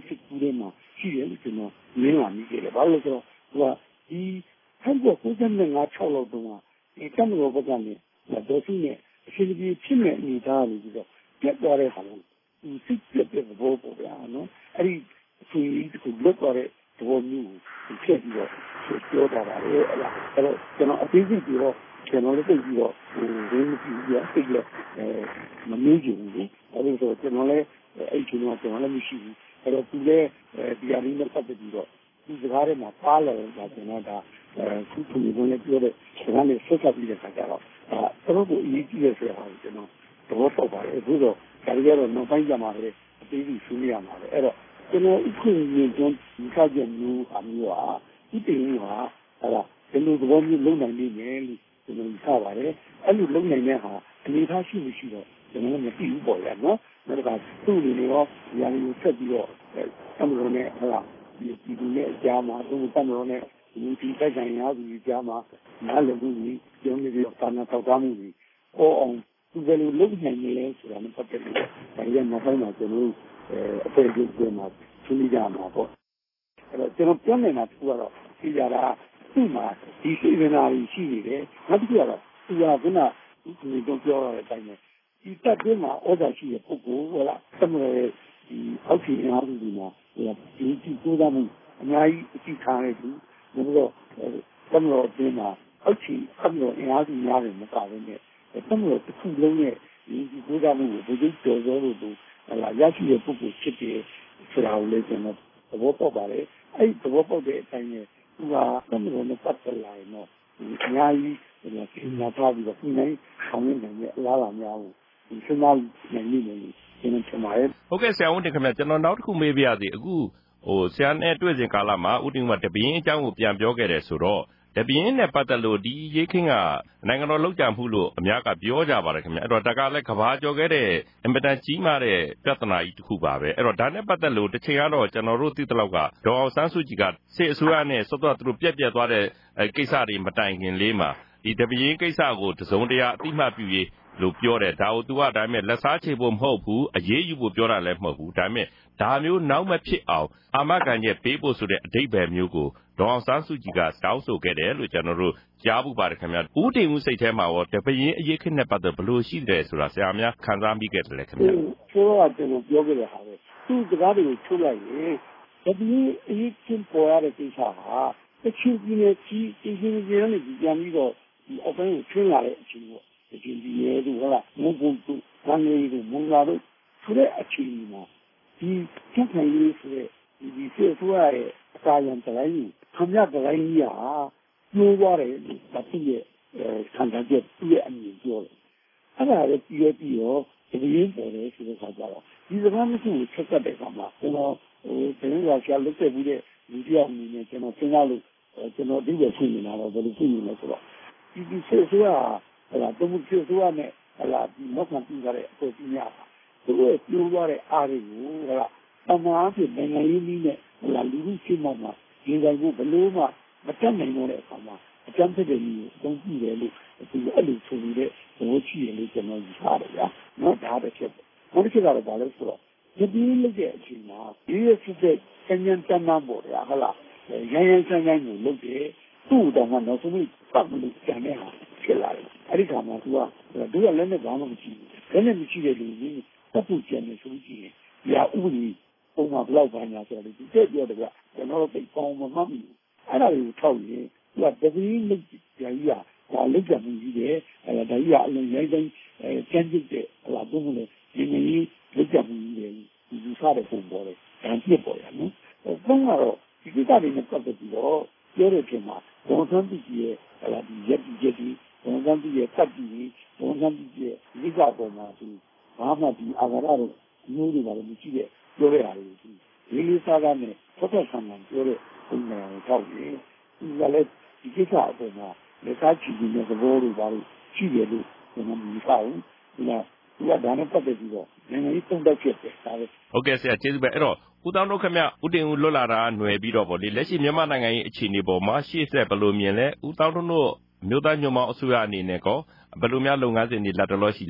စစ်ကူထဲမှာရှိတယ်လို့ကျွန်တော်မြင်လာမိခဲ့တယ်ဘာလို့လဲဆိုတော့ဟိုကဒီဟန်ကိုကိုယ်ကနဲ့ငါ၆လောက်တုန်းကဒီကမ္ဘောဘက်ကနေဒေါ်စုနဲ့အရှင်ကြီးဖြစ်မဲ့အနေသားလို့ပြီးတော့ပြတ်သွားတဲ့ဟာလို့ဒီစစ်ပြတ်တဲ့ဘောပေါ်ဗျာနော်အဲ့ဒီအချိန်ကြီးကိုလွတ်သွားတဲ့သဘောမျိုးကိုဖြစ်ပြီးတော့ပြောတာပါလေအဲ့ဒါအဲ့တော့ကျွန်တော်အသေးစိတ်ပြီးတော့ကျွန်တော်လည်းသိပြီးတော့ဟိုရင်းပြီးပြစိတ်လည်းအဲမမေးကြဘူးလေအဲ့လိုဆိုကျွန်တော်လည်းအဲ့ဒီကျွန်တော်ကျွန်တော်လည်းမရှိဘူးအဲ့တော့သူလည်းဒီအရင်းနဲ့ပတ်သက်ပြီးတော့ဒီစကားထဲမှာပါလာတာကျွန်တော်ဒါခုခုလည်းပြောတဲ့စကားနဲ့ဆက်ဆက်ပြီးတဲ့ခါကျတော့အဲတော့ကိုအရေးကြီးရဆိုဟာကျွန်တော်တော့တော့ပါတယ်အခုတော့ဒါကြတော့နောက်ပိုင်းကျမှလည်းအသေးစိတ်ဆွေးနွေးရမှာလေအဲ့တော့ကျွန်တော်အခုမြင်ကျွန်ဒီခါကျမျိုးအမျိုးဟာဒီတင်ဟာအဲ့ဒါဒီလိုသဘောမျိုးလုံနိုင်နေမယ်လို့ကျွန်တော်ထားပါတယ်အဲ့လိုလုံနိုင်တဲ့ဟာအနေထားရှိမရှိတော့ကျွန်တော်မသိဘူးပေါ့လေနော်နောက်တစ်ခါသူ့လူတွေရောဒီအရင်ဆက်ပြီးတော့အမှန်တော့နဲ့ဟုတ်လားဒီဒီနဲ့အကြမ်းမှာသူ့တန်တော်နဲ့ဒီဒီတိုက်ဆိုင်ရာသူအကြမ်းမှာနားလည်မှုကြီးကျုံးနေပြီးတော့တာနာထောက်ထားမှုကြီးဟောအောင်သူဘယ်လိုလုပ်နိုင်လဲဆိုတာနဲ့ပတ်သက်ပြီးဒါရနောက်ပိုင်းမှာကျွန်တော်အဖွဲ့အစည်းတွေမှာဆွေးနွေးကြမှာပေါ့အဲ့တော့ကျွန်တော်ပြောနေတာသူကတော့သိကြတာသူ့မှာဒီစေတနာကြီးရှိနေတယ်နောက်တစ်ခုကတော့သူကခုနဒီကျွန်တော်ပြောရတဲ့အတိုင်းပဲဒီတက်တွင်းမှာဩဇာရှိတဲ့ပုဂ္ဂိုလ်ဟုတ်လားသမရရဲ့ဒီအောက်ခြေအားဖြင့်ဒီမှာဒီဒီကိုးစားမှုအများကြီးအကြည့်ထားရသူဒါတော့သမရအတွင်းမှာအောက်ခြေသမရအင်အားစုများတယ်မကဘဲနဲ့သမရတစ်ခုလုံးရဲ့ဒီဒီကိုးစားမှုကိုဘယ်လိုကျော်စောလို့သူဟလာရရှိတဲ့ပုဂ္ဂိုလ်ဖြစ်တယ်ဆိုတာကိုလည်းကျွန်တော်သဘောပေါက်ပါတယ်အဲ့ဒီသဘောပေါက်တဲ့အတိုင်းနဲ့သူကသမရနဲ့ပတ်သက်လာရင်တော့အများကြီးဒီလိုကိစ္စထားပြီးတော့ဒီနိုင်ဆောင်ရနိုင်တဲ့အလားအလာများကိုဒီစမ်းနိုင်နေတယ်ကျွန်တော်ထင်ပါတယ်ဟုတ်ကဲ့ဆရာဝန်တင်ခင်ဗျကျွန်တော်နောက်တစ်ခုမေးပြရစီအခုဟိုဆရာနဲ့တွေ့စဉ်ကာလမှာဦးတင်ကတပင်းအကြောင်းကိုပြန်ပြောခဲ့တယ်ဆိုတော့တပင်းနဲ့ပတ်သက်လို့ဒီရေးခင်းကနိုင်ငံတော်လောက်ကြမှုလို့အများကပြောကြပါတယ်ခင်ဗျအဲ့တော့ဒါကလည်းကဘာကြော်ခဲ့တဲ့အင်ပတန်ကြီးမားတဲ့ပြဿနာကြီးတစ်ခုပါပဲအဲ့တော့ဒါနဲ့ပတ်သက်လို့တစ်ချိန်ကတော့ကျွန်တော်တို့သိသလောက်ကဒေါ်အောင်ဆန်းစုကြည်ကစစ်အစိုးရနဲ့စောစောသူတို့ပြက်ပြက်သွားတဲ့ကိစ္စတွေမတိုင်ခင်လေးမှာဒီတပင်းကိစ္စကိုတစုံတရာအတိမတ်ပြုရေးလို့ပြောတယ်ဒါကို तू ကဒါပေမဲ့လက်စားချေဖို့မဟုတ်ဘူးအရေးယူဖို့ပြောတာလည်းမဟုတ်ဘူးဒါပေမဲ့ဒါမျိုးနောက်မဖြစ်အောင်အာမခံချက်ပေးဖို့ဆိုတဲ့အဓိပ္ပာယ်မျိုးကိုဒေါ်အောင်ဆန်းစုကြည်ကတောင်းဆိုခဲ့တယ်လို့ကျွန်တော်တို့ကြားဖို့ပါတယ်ခင်ဗျဦးတင်ဦးစိတ်ထဲမှာရောတပင်းအရေးခင်းနဲ့ပတ်သက်ဘယ်လိုရှိတယ်ဆိုတာဆရာများခံစားမိခဲ့တယ်လေခင်ဗျဆိုတော့ကျွန်တော်ပြောခဲ့တဲ့ဟာပဲသူစကားတွေကိုထုတ်လိုက်ရင်တပင်းအရေးခင်းပေါ်ရတဲ့ကိစ္စဟာတချို့ပြည်နယ်ကြီးပြည်ပြည်ပြည်နဲ့ပြန်ပြီးတော့ဒီအပိုင်းကိုထွင်းလာတဲ့အချိန်ပေါ့ဒီဒီရဲတို့ဟုတ်လားမုန်းဖို့တို့ဆန်းလေးတို့မုန်းလာတို့ဆိုတဲ့အချိန်မှာဒီကျန်ခိုင်လေးဆိုတဲ့ဒီဒီစေဆိုရရဲ့အစာရံတိုင်းကိုခမရတိုင်းကြီးဟာညှိုးသွားတယ်ဒါသူ့ရဲ့ခံစားချက်သူ့ရဲ့အမြင်ပြောတယ်အဲ့ဒါလည်းပြီးရပြီးတော့ဒီရင်းပေါ်တယ်ဆိုတဲ့ခါကျတော့ဒီစကားမျိုးကိုချက်သက်တဲ့အခါမှာကျွန်တော်ဟိုတင်းရဆရာလုပ်ခဲ့ပြီးတဲ့လူတယောက်အနေနဲ့ကျွန်တော်စဉ်းစားလို့ကျွန်တော်ဒီလိုဖြစ်နေတာတော့ဘယ်လိုဖြစ်နေလဲဆိုတော့ဒီဒီစေဆိုရဟလာတုံးမှုဖြစ်သွားနဲ့ဟလာဒီနောက်မှပြီးကြတဲ့အပေါ်ကြီးများသူတို့ပြောသွားတဲ့အားတွေကိုဟလာအမှားဖြစ်နိုင်ငံရေးနည်းနဲ့ဟလာလူလူချင်းမှမှဒီတိုင်းကိုဘလို့မှမတတ်နိုင်တော့တဲ့အခါမှာအကျမ်းဖြစ်တဲ့ကြီးကိုတုံးကြည့်တယ်လို့ဒီအဲ့လိုဆိုနေတဲ့သဘောရှိတယ်လို့ကျွန်တော်ယူဆတယ်ဗျာနော်ဒါတစ်ချက်နောက်တစ်ချက်ကတော့ဘာလဲဆိုတော့ဒီဒီလုပ်တဲ့အချိန်မှာဒီရစစ်တဲ့ဆញ្ញံတမ်းမ်းပေါ့ဗျာဟလာရန်ရန်ဆန်းဆန်းကိုလုပ်တယ်သူ့တော့မှနောက်ဆုံးပတ်မလို့ကြံနေတာဖြစ်လာတယ်အဲ့ဒီခါမှာသူကသူကလည်းနဲ့ဘာမှမရှိဘူးလည်းနဲ့မရှိတဲ့လူကြီးတပ်ဖို့ကြံနေဆိုကြည့်ရင်ဒီဟာဥပဒေပုံမှန်ဘလောက်ပါညာဆိုတော့ဒီတက်ပြောတယ်ကကျွန်တော်တို့သိပေါင်းမမှတ်ဘူးအဲ့ဒါကိုထောက်ရင်သူကတပင်းလုပ်ကြကြီးကဒါလုပ်ကြမှုကြီးတယ်အဲ့ဒါကြီးကအလုံးရိုင်းတိုင်းအဲကျန်းကျစ်တဲ့ဟလာပုံလို့ဒီနည်းလုပ်ကြမှုကြီးတယ်ဒီစားတဲ့ပုံပေါ်တယ်ဒါပြစ်ပေါ်ရနော်ပုံကတော့ဒီကိစ္စတွေနဲ့ပတ်သက်ပြီးတော့ပြောတဲ့အချိန်မှာဒေါ်စန်းပီရဲ့ဟလာဒီရက်ဒီရက်ဒီဒေါ်စန်းပီရဲ့တက်ပြီးဒေါ်စန်းပီရဲ့ဒီကပေါ်မှာသူဘာမှဒီအာဃာတတို့မျိုးတွေပါလို့မရှိတဲ့ပြောတဲ့ဟာတွေဒီလေးလေးစားစားနဲ့ဖတ်ဖတ်ဆန်းဆန်းပြောတဲ့ပုံစံကိုထောက်ပြီးဒီကလည်းဒီကိစ္စအပေါ်မှာလက်စားချီနေတဲ့သဘောတွေပါလို့ရှိတယ်လို့ကျွန်တော်မြင်ပါဘူးဒီကဒီကဒါနဲ့ပတ်သက်ပြီးတော့နိုင်ငံရေးတုံ့တက်ဖြစ်တယ်ဒါပဲဟုတ်ကဲ့ဆရာကျေးဇူးပဲအဲ့တော့ဦးတောင်းတို့ခင်ဗျဦးတင်ဦးလွတ်လာတာຫນွယ်ပြီးတော့ဗောလေလက်ရှိမြန်မာနိုင်ငံရေးအခြေအနေပေါ်မှာရှေ့ဆက်ဘယ်လိုမြင်လဲဦးတောင်းတို့မျိုးသားညွန့်ပေါင်းအစိုးရအနေနဲ့ကောဘယ်လိုများလုပ်ငန်းစဉ်တွေလက်တော်လို့ရှိလဲ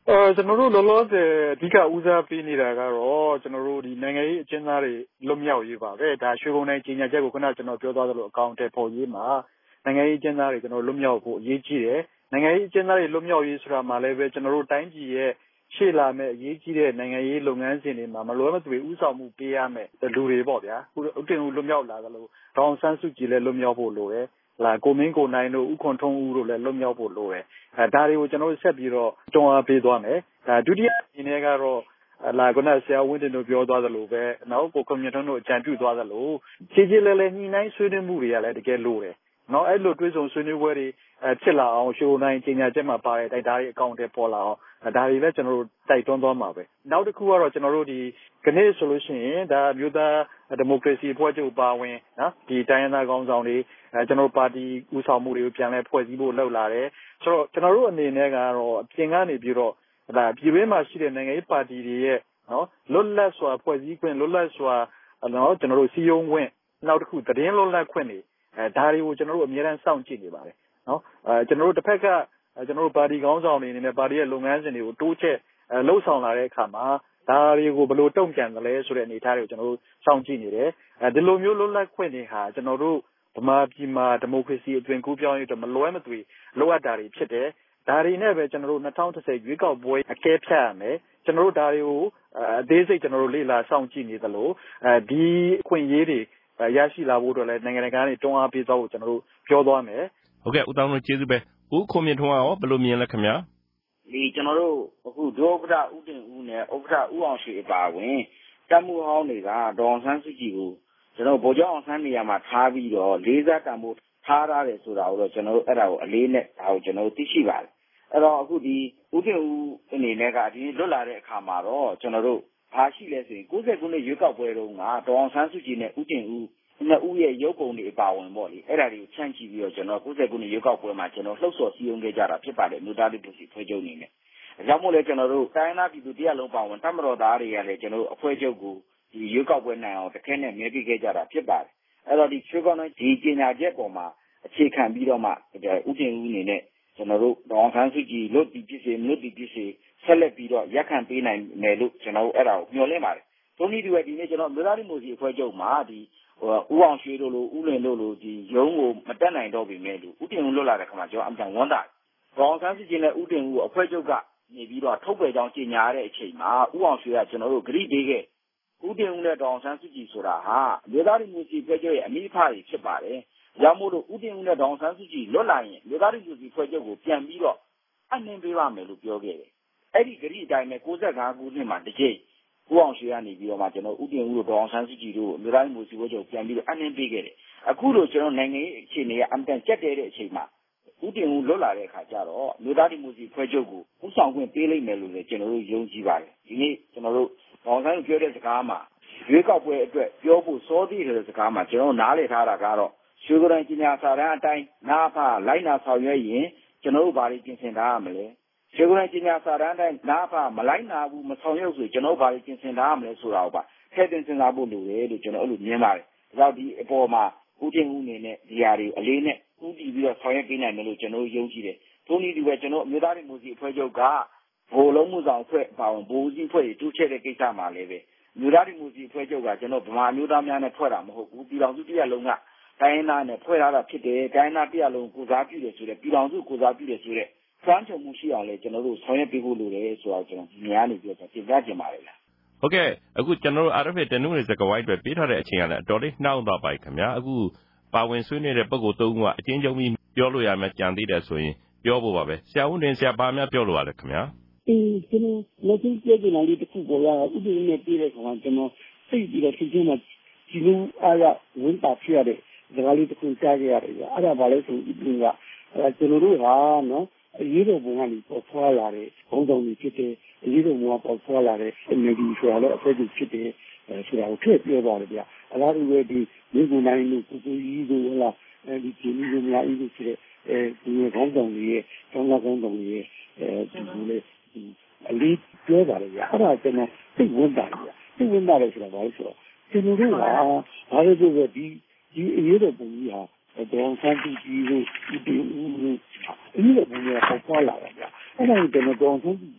呃，ကျွန်တော်တို့လောလောဆယ်အဓိကဦးစားပေးနေတာကတော့ကျွန်တော်တို့ဒီနိုင်ငံရေးအကျဉ်းသားတွေလွတ်မြောက်ရေးပါပဲဒါရွှေကုန်တိုင်းကြီးညာချက်ကိုခုနကျွန်တော်ပြောသွားသလိုအကောင့်ထဲပေါ်ရေးမှာနိုင်ငံရေးအကျဉ်းသားတွေကျွန်တော်လွတ်မြောက်ဖို့အရေးကြီးတယ်နိုင်ငံရေးအကျဉ်းသားတွေလွတ်မြောက်ရေးဆိုတာမှလည်းပဲကျွန်တော်တို့တိုင်းပြည်ရဲ့ရှေ့လာမဲ့အရေးကြီးတဲ့နိုင်ငံရေးလုပ်ငန်းစဉ်တွေမှာမလွဲမသွေဥဆောင်မှုပေးရမယ်လူတွေပေါ့ဗျာဥတင်ဦးလွတ်မြောက်လာသလိုဒေါအောင်ဆန်းစုကြည်လည်းလွတ်မြောက်ဖို့လိုတယ်လာကိုမင်းကိုနိုင်တို့ဥခွန်ထုံးဦးတို့လည်းလွတ်မြောက်ဖို့လိုတယ်အဲဒါတွေကိုကျွန်တော်တို့ဆက်ပြီးတော့တွန်းအားပေးသွားမယ်ဒါဒုတိယအနေနဲ့ကတော့လာကနဆရာဝန်တင်တို့ပြောသွားသလိုပဲနောက်ကိုကွန်မြူနတီတို့အကြံပြုသွားသလိုခြေခြေလဲလဲညှိနှိုင်းဆွေးနွေးမှုတွေကလည်းတကယ်လိုတယ်နော်အဲ့လိုတွေးဆုံဆွေးနွေးပွဲတွေဖြစ်လာအောင်ရှိုးနိုင်ကြီးညာချက်မှာပါတဲ့တိုက်ဓာတ်တွေအကောင့်တွေပေါ်လာအောင်ဒါတွေလည်းကျွန်တော်တို့တိုက်တွန်းသွားမှာပဲနောက်တစ်ခုကတော့ကျွန်တော်တို့ဒီကနေ့ဆိုလို့ရှိရင်ဒါမြို့သားဒီမိုကရေစီအဖွဲ့ချုပ်ပါဝင်နော်ဒီတိုင်းရင်းသားခေါင်းဆောင်တွေအဲကျွန်တော်တို့ပါတီဦးဆောင်မှုတွေကိုပြန်လဲဖွဲ့စည်းဖို့လုပ်လာတယ်ဆိုတော့ကျွန်တော်တို့အနေနဲ့ကတော့အပြင်ကနေပြီးတော့ဒါပြည်တွင်းမှာရှိတဲ့နိုင်ငံရေးပါတီတွေရဲ့နော်လွတ်လပ်စွာဖွဲ့စည်းခွင့်လွတ်လပ်စွာနော်ကျွန်တော်တို့စီယုံခွင့်နောက်တစ်ခုသတင်းလွတ်လပ်ခွင့်တွေအဲဒါတွေကိုကျွန်တော်တို့အများအားစောင့်ကြည့်နေပါတယ်နော်အဲကျွန်တော်တို့တစ်ဖက်ကကျွန်တော်တို့ပါတီခေါင်းဆောင်တွေအနေနဲ့ပါတီရဲ့လုပ်ငန်းစဉ်တွေကိုတိုးချဲ့လှုပ်ဆောင်လာတဲ့အခါမှာဒါတွေကိုဘယ်လိုတုံ့ပြန်သလဲဆိုတဲ့အနေအထားတွေကိုကျွန်တော်တို့စောင့်ကြည့်နေတယ်အဲဒီလိုမျိုးလွတ်လပ်ခွင့်တွေဟာကျွန်တော်တို့ဗမာပြည်မှာဒီမိုကရေစီအသွင်ကူးပြောင်းရေးအတွက်မလွဲမသွေလိုအပ်တာတွေဖြစ်တယ်ဒါတွေနဲ့ပဲကျွန်တော်တို့၂၀၁၀ရွေးကောက်ပွဲအကဲဖြတ်ရမယ်ကျွန်တော်တို့ဒါတွေကိုအသေးစိတ်ကျွန်တော်တို့လေ့လာစောင့်ကြည့်နေသလိုအဲဒီအခွင့်အရေးတွေရရှိလာဖို့အတွက်လည်းနိုင်ငံတကာကနေတွန်းအားပေးသွားဖို့ကျွန်တော်တို့ပြောသွားမယ်ဟုတ်ကဲ့ဦးတောင်းတို့ကျေးဇူးပဲဦးခွန်မြင့်ထွန်းကရောဘယ်လိုမြင်လဲခင်ဗျာဒီကျွန်တော်တို့အခုဒုဥက္ကဋ္ဌဦးတင်ဦးနဲ့ဥက္ကဋ္ဌဦးအောင်ရွှေအပါဝင်တပ်မှုဟောင်းတွေကဒေါအောင်ဆန်းစုကြည်ကိုကျွန်တော်ဗိုလ်ချုပ်အောင်ဆန်းနေရာမှာထားပြီးတော့လေးစားတန်ဖို့ထားရတယ်ဆိုတာကိုတော့ကျွန်တော်တို့အဲ့ဒါကိုအလေးနဲ့ဒါကိုကျွန်တော်တို့သိရှိပါတယ်အဲ့တော့အခုဒီဦးတင်ဦးအနေနဲ့ကဒီလွတ်လာတဲ့အခါမှာတော့ကျွန်တော်တို့ဘာရှိလဲဆိုရင်၉၀ခုနှစ်ရွေးကောက်ပွဲတုန်းကဒေါအောင်ဆန်းစုကြည်နဲ့ဦးတင်ဦးနှစ်ဦးရဲ့ရုပ်ပုံတွေအပါဝင်ပေါ့လေအဲ့ဒါတွေကိုဖြန့်ချိပြီးတော့ကျွန်တော်၉၀ခုနှစ်ရွေးကောက်ပွဲမှာကျွန်တော်လှုပ်ဆော်စည်းရုံးခဲ့ကြတာဖြစ်ပါတယ်မြို့သားလူထုစီဖွဲ့ချုပ်နေနဲ့အကြောင်းမို့လဲကျွန်တော်တို့တိုင်းသားပြည်သူတရားလုံးပါဝင်တမတော်သားတွေကလည်းကျွန်တော်တို့အဖွဲ့ချုပ်ကိုဒီရွေးကောက်ပွဲနိုင်အောင်တခဲနဲ့မဲပေးခဲ့ကြတာဖြစ်ပါတယ်အဲ့တော့ဒီရွှေကောင်းတိုင်းဒီပညာချက်ပေါ်မှာအခြေခံပြီးတော့မှဦးတင်ဦးအနေနဲ့ကျွန်တော်တို့ဒေါအောင်ဆန်းစုကြည်လွတ်တည်ဖြစ်စေမလွတ်တည်ဖြစ်စေဆက်လက်ပြီးတော့ရက်ခံပေးနိုင်မယ်လို့ကျွန်တော်တို့အဲ့ဒါကိုမျှော်လင့်ပါတယ်သုံးနည်းတူပဲဒီနေ့ကျွန်တော်မြို့သားလူမျိုးစီအဖွဲ့ချုပ်မှာဒီဟိုဦးအောင်ရွှေတို့လိုဦးလင်တို့လိုဒီရုံးကိုမတက်နိုင်တော့ပြီမဲ့လို့ဦးတင်ဦးလွတ်လာတဲ့ခါမှာကျွန်တော်အမှန်ဝမ်းသာဒေါအောင်ဆန်းစုကြည်နဲ့ဦးတင်ဦးအဖွဲ့ချုပ်ကနေပြီးတော့ထုတ်ပယ်ကြောင်းကြေညာရတဲ့အချိန်မှာဦးအောင်ရွှေကကျွန်တော်တို့ဂရိပေးခဲ့ဦးတင်ဦးနဲ့ဒေါအောင်ဆန်းစုကြည်ဆိုတာဟာမြို့သားလူမျိုးစီအဖွဲ့ချုပ်ရဲ့အမိအဖတွေဖြစ်ပါတယ်။ရောက်မို့လို့ဦးတင်ဦးနဲ့ဒေါအောင်ဆန်းစုကြည်လွတ်လာရင်မြို့သားလူမျိုးစီအဖွဲ့ချုပ်ကိုပြန်ပြီးတော့အနှင်းပေးပါမယ်လို့ပြောခဲ့တယ်။အဲ့ဒီဂရိအတိုင်းပဲ၉၅ခုနှစ်မှာတစ်ချိန်ဦးအောင်ရွှေကနေပြီးတော့မှကျွန်တော်ဦးတင်ဦးတို့ဒေါအောင်ဆန်းစုကြည်တို့မြို့သားလူမျိုးစီအဖွဲ့ချုပ်ပြန်ပြီးတော့အနှင်းပေးခဲ့တယ်။အခုလိုကျွန်တော်နိုင်ငံရေးအခြေအနေကအမှန်တန်ကြက်တဲ့အချိန်မှာဦးတင်ဦးလွတ်လာတဲ့အခါကျတော့မြို့သားဒီမိုစီဖွဲ့ချုပ်ကိုဥဆောင်ခွင့်ပေးလိုက်မယ်လို့လည်းကျွန်တော်တို့ယုံကြည်ပါတယ်ဒီနေ့ကျွန်တော်တို့ဘောင်ဆိုင်ပြောတဲ့စကားမှာရွေးကောက်ပွဲအတွက်ပြောဖို့စောသေးတဲ့စကားမှာကျွန်တော်နားလည်ထားတာကတော့ရွှေကိုယ်တိုင်ကြီးညာစာတမ်းအတိုင်းနာဖလိုက်နာဆောင်ရွက်ရင်ကျွန်တော်တို့ဘာတွေပြင်ဆင်ထားရမလဲရွှေကိုယ်တိုင်ကြီးညာစာတမ်းအတိုင်းနာဖမလိုက်နာဘူးမဆောင်ရွက်ဆိုကျွန်တော်ဘာတွေပြင်ဆင်ထားရမလဲဆိုတာကိုပါထည့်သွင်းစဉ်းစားဖို့လိုတယ်လို့ကျွန်တော်အဲ့လိုမြင်ပါတယ်ဒါကြောင့်ဒီအပေါ်မှာဦးတင်ဦးအနေနဲ့ဒီဟာတွေအလေးနဲ့ဦးတည်ပြီးတော့ဆောင်ရွက်ပေးနိုင်မယ်လို့ကျွန်တော်ယုံကြည်တယ်။ထို့နည်းတူပဲကျွန်တော်မြို့သားတွေမျိုးစီအဖွဲ့ချုပ်ကဘိုလ်လုံးမှုဆောင်အဖွဲ့ပါဝင်ဘိုလ်ကြီးအဖွဲ့တွေတူးချက်တဲ့ကိစ္စမှာလည်းပဲမြို့သားတွေမျိုးစီအဖွဲ့ချုပ်ကကျွန်တော်ဗမာမျိုးသားများနဲ့ဖွဲ့တာမဟုတ်ဘူးပြည်တော်စုတရားလုံးကတိုင်းရင်းသားနဲ့ဖွဲ့ထားတာဖြစ်တယ်တိုင်းရင်းသားတရားလုံးကိုစားပြုတယ်ဆိုတဲ့ပြည်တော်စုကိုစားပြုတယ်ဆိုတဲ့စွမ်းချုံမှုရှိအောင်လေကျွန်တော်တို့ဆောင်ရွက်ပေးဖို့လိုတယ်ဆိုတော့ကျွန်တော်များနေပြီးတော့တင်ပြချင်ပါတယ်လားဟုတ်ကဲ့အခုကျွန်တော်တို့ R F A တနင်္ဂနွေစကားဝိုင်းအတွက်ပေးထားတဲ့အချိန်ကလည်းအတော်လေးနှောင်းသွားပါပြီခင်ဗျာအခုပါဝင်ဆွေးနွေးတဲ့ပုဂ္ဂိုလ်သုံးဦးကအချင်းချင်းပြီးပြောလို့ရမယ်ကြံသေးတယ်ဆိုရင်ပြောဖို့ပါပဲဆရာဦးတင်ဆရာဘာများပြောလို့ရလဲခင်ဗျာဒီကျွန်တော်လက်ရှိပြောချင်တာလေးတစ်ခုပေါ်ရဥပဒေနဲ့ပြည်တဲ့ကောင်ကကျွန်တော်သိပြီးတော့သိချင်းမှာဒီလိုအားရဝန်တာဖြစ်ရတဲ့ဒါကလေးတစ်ခုကြားကြရတယ်ဗျအဲ့ဒါဘာလဲဆိုဥပဒေကအဲကျွန်တော်တို့ဟာနော်အရေးတော်ပုံကနေပေါ်ဖွာလာတဲ့ဘုံတော်ကြီးဖြစ်တဲ့အရေးတော်ပုံကပေါ်ဖွာလာတဲ့ N L D ဆိုတာလည်းအဖွဲ့အစည်းဖြစ်တဲ့ဆိုတာကိုထည့်ပြောပါတယ်ဗျအလားတူပဲဒီမြို့ကိုနိုင်လို့ကိုကိုကြီးတို့ဟလာအဲဒီဒီမျိုးများအင်းဖြစ်တဲ့အဲဒီခေါင်းဆောင်တွေရဲ့ခေါင်းဆောင်ခေါင်းဆောင်တွေရဲ့အဲဒီလေအလေးပြောပါတယ်ဗျအဲ့ဒါကျွန်တော်သိဝင်တာဗျသိဝင်တာလည်းဆိုတာဘာလို့ဆိုတော့ကျွန်တော်တို့ကဘာလို့ဆိုတော့ဒီဒီအရေးတော်ပုံကြီးဟာဒေါန်ဆန်းစုကြည်တို့ဒီဦးတို့အင်းလည်းဘယ်လိုပေါ်လာတာဗျအဲ့ဒါကိုကျွန်တော်ဒေါန်ဆန်းစုကြည်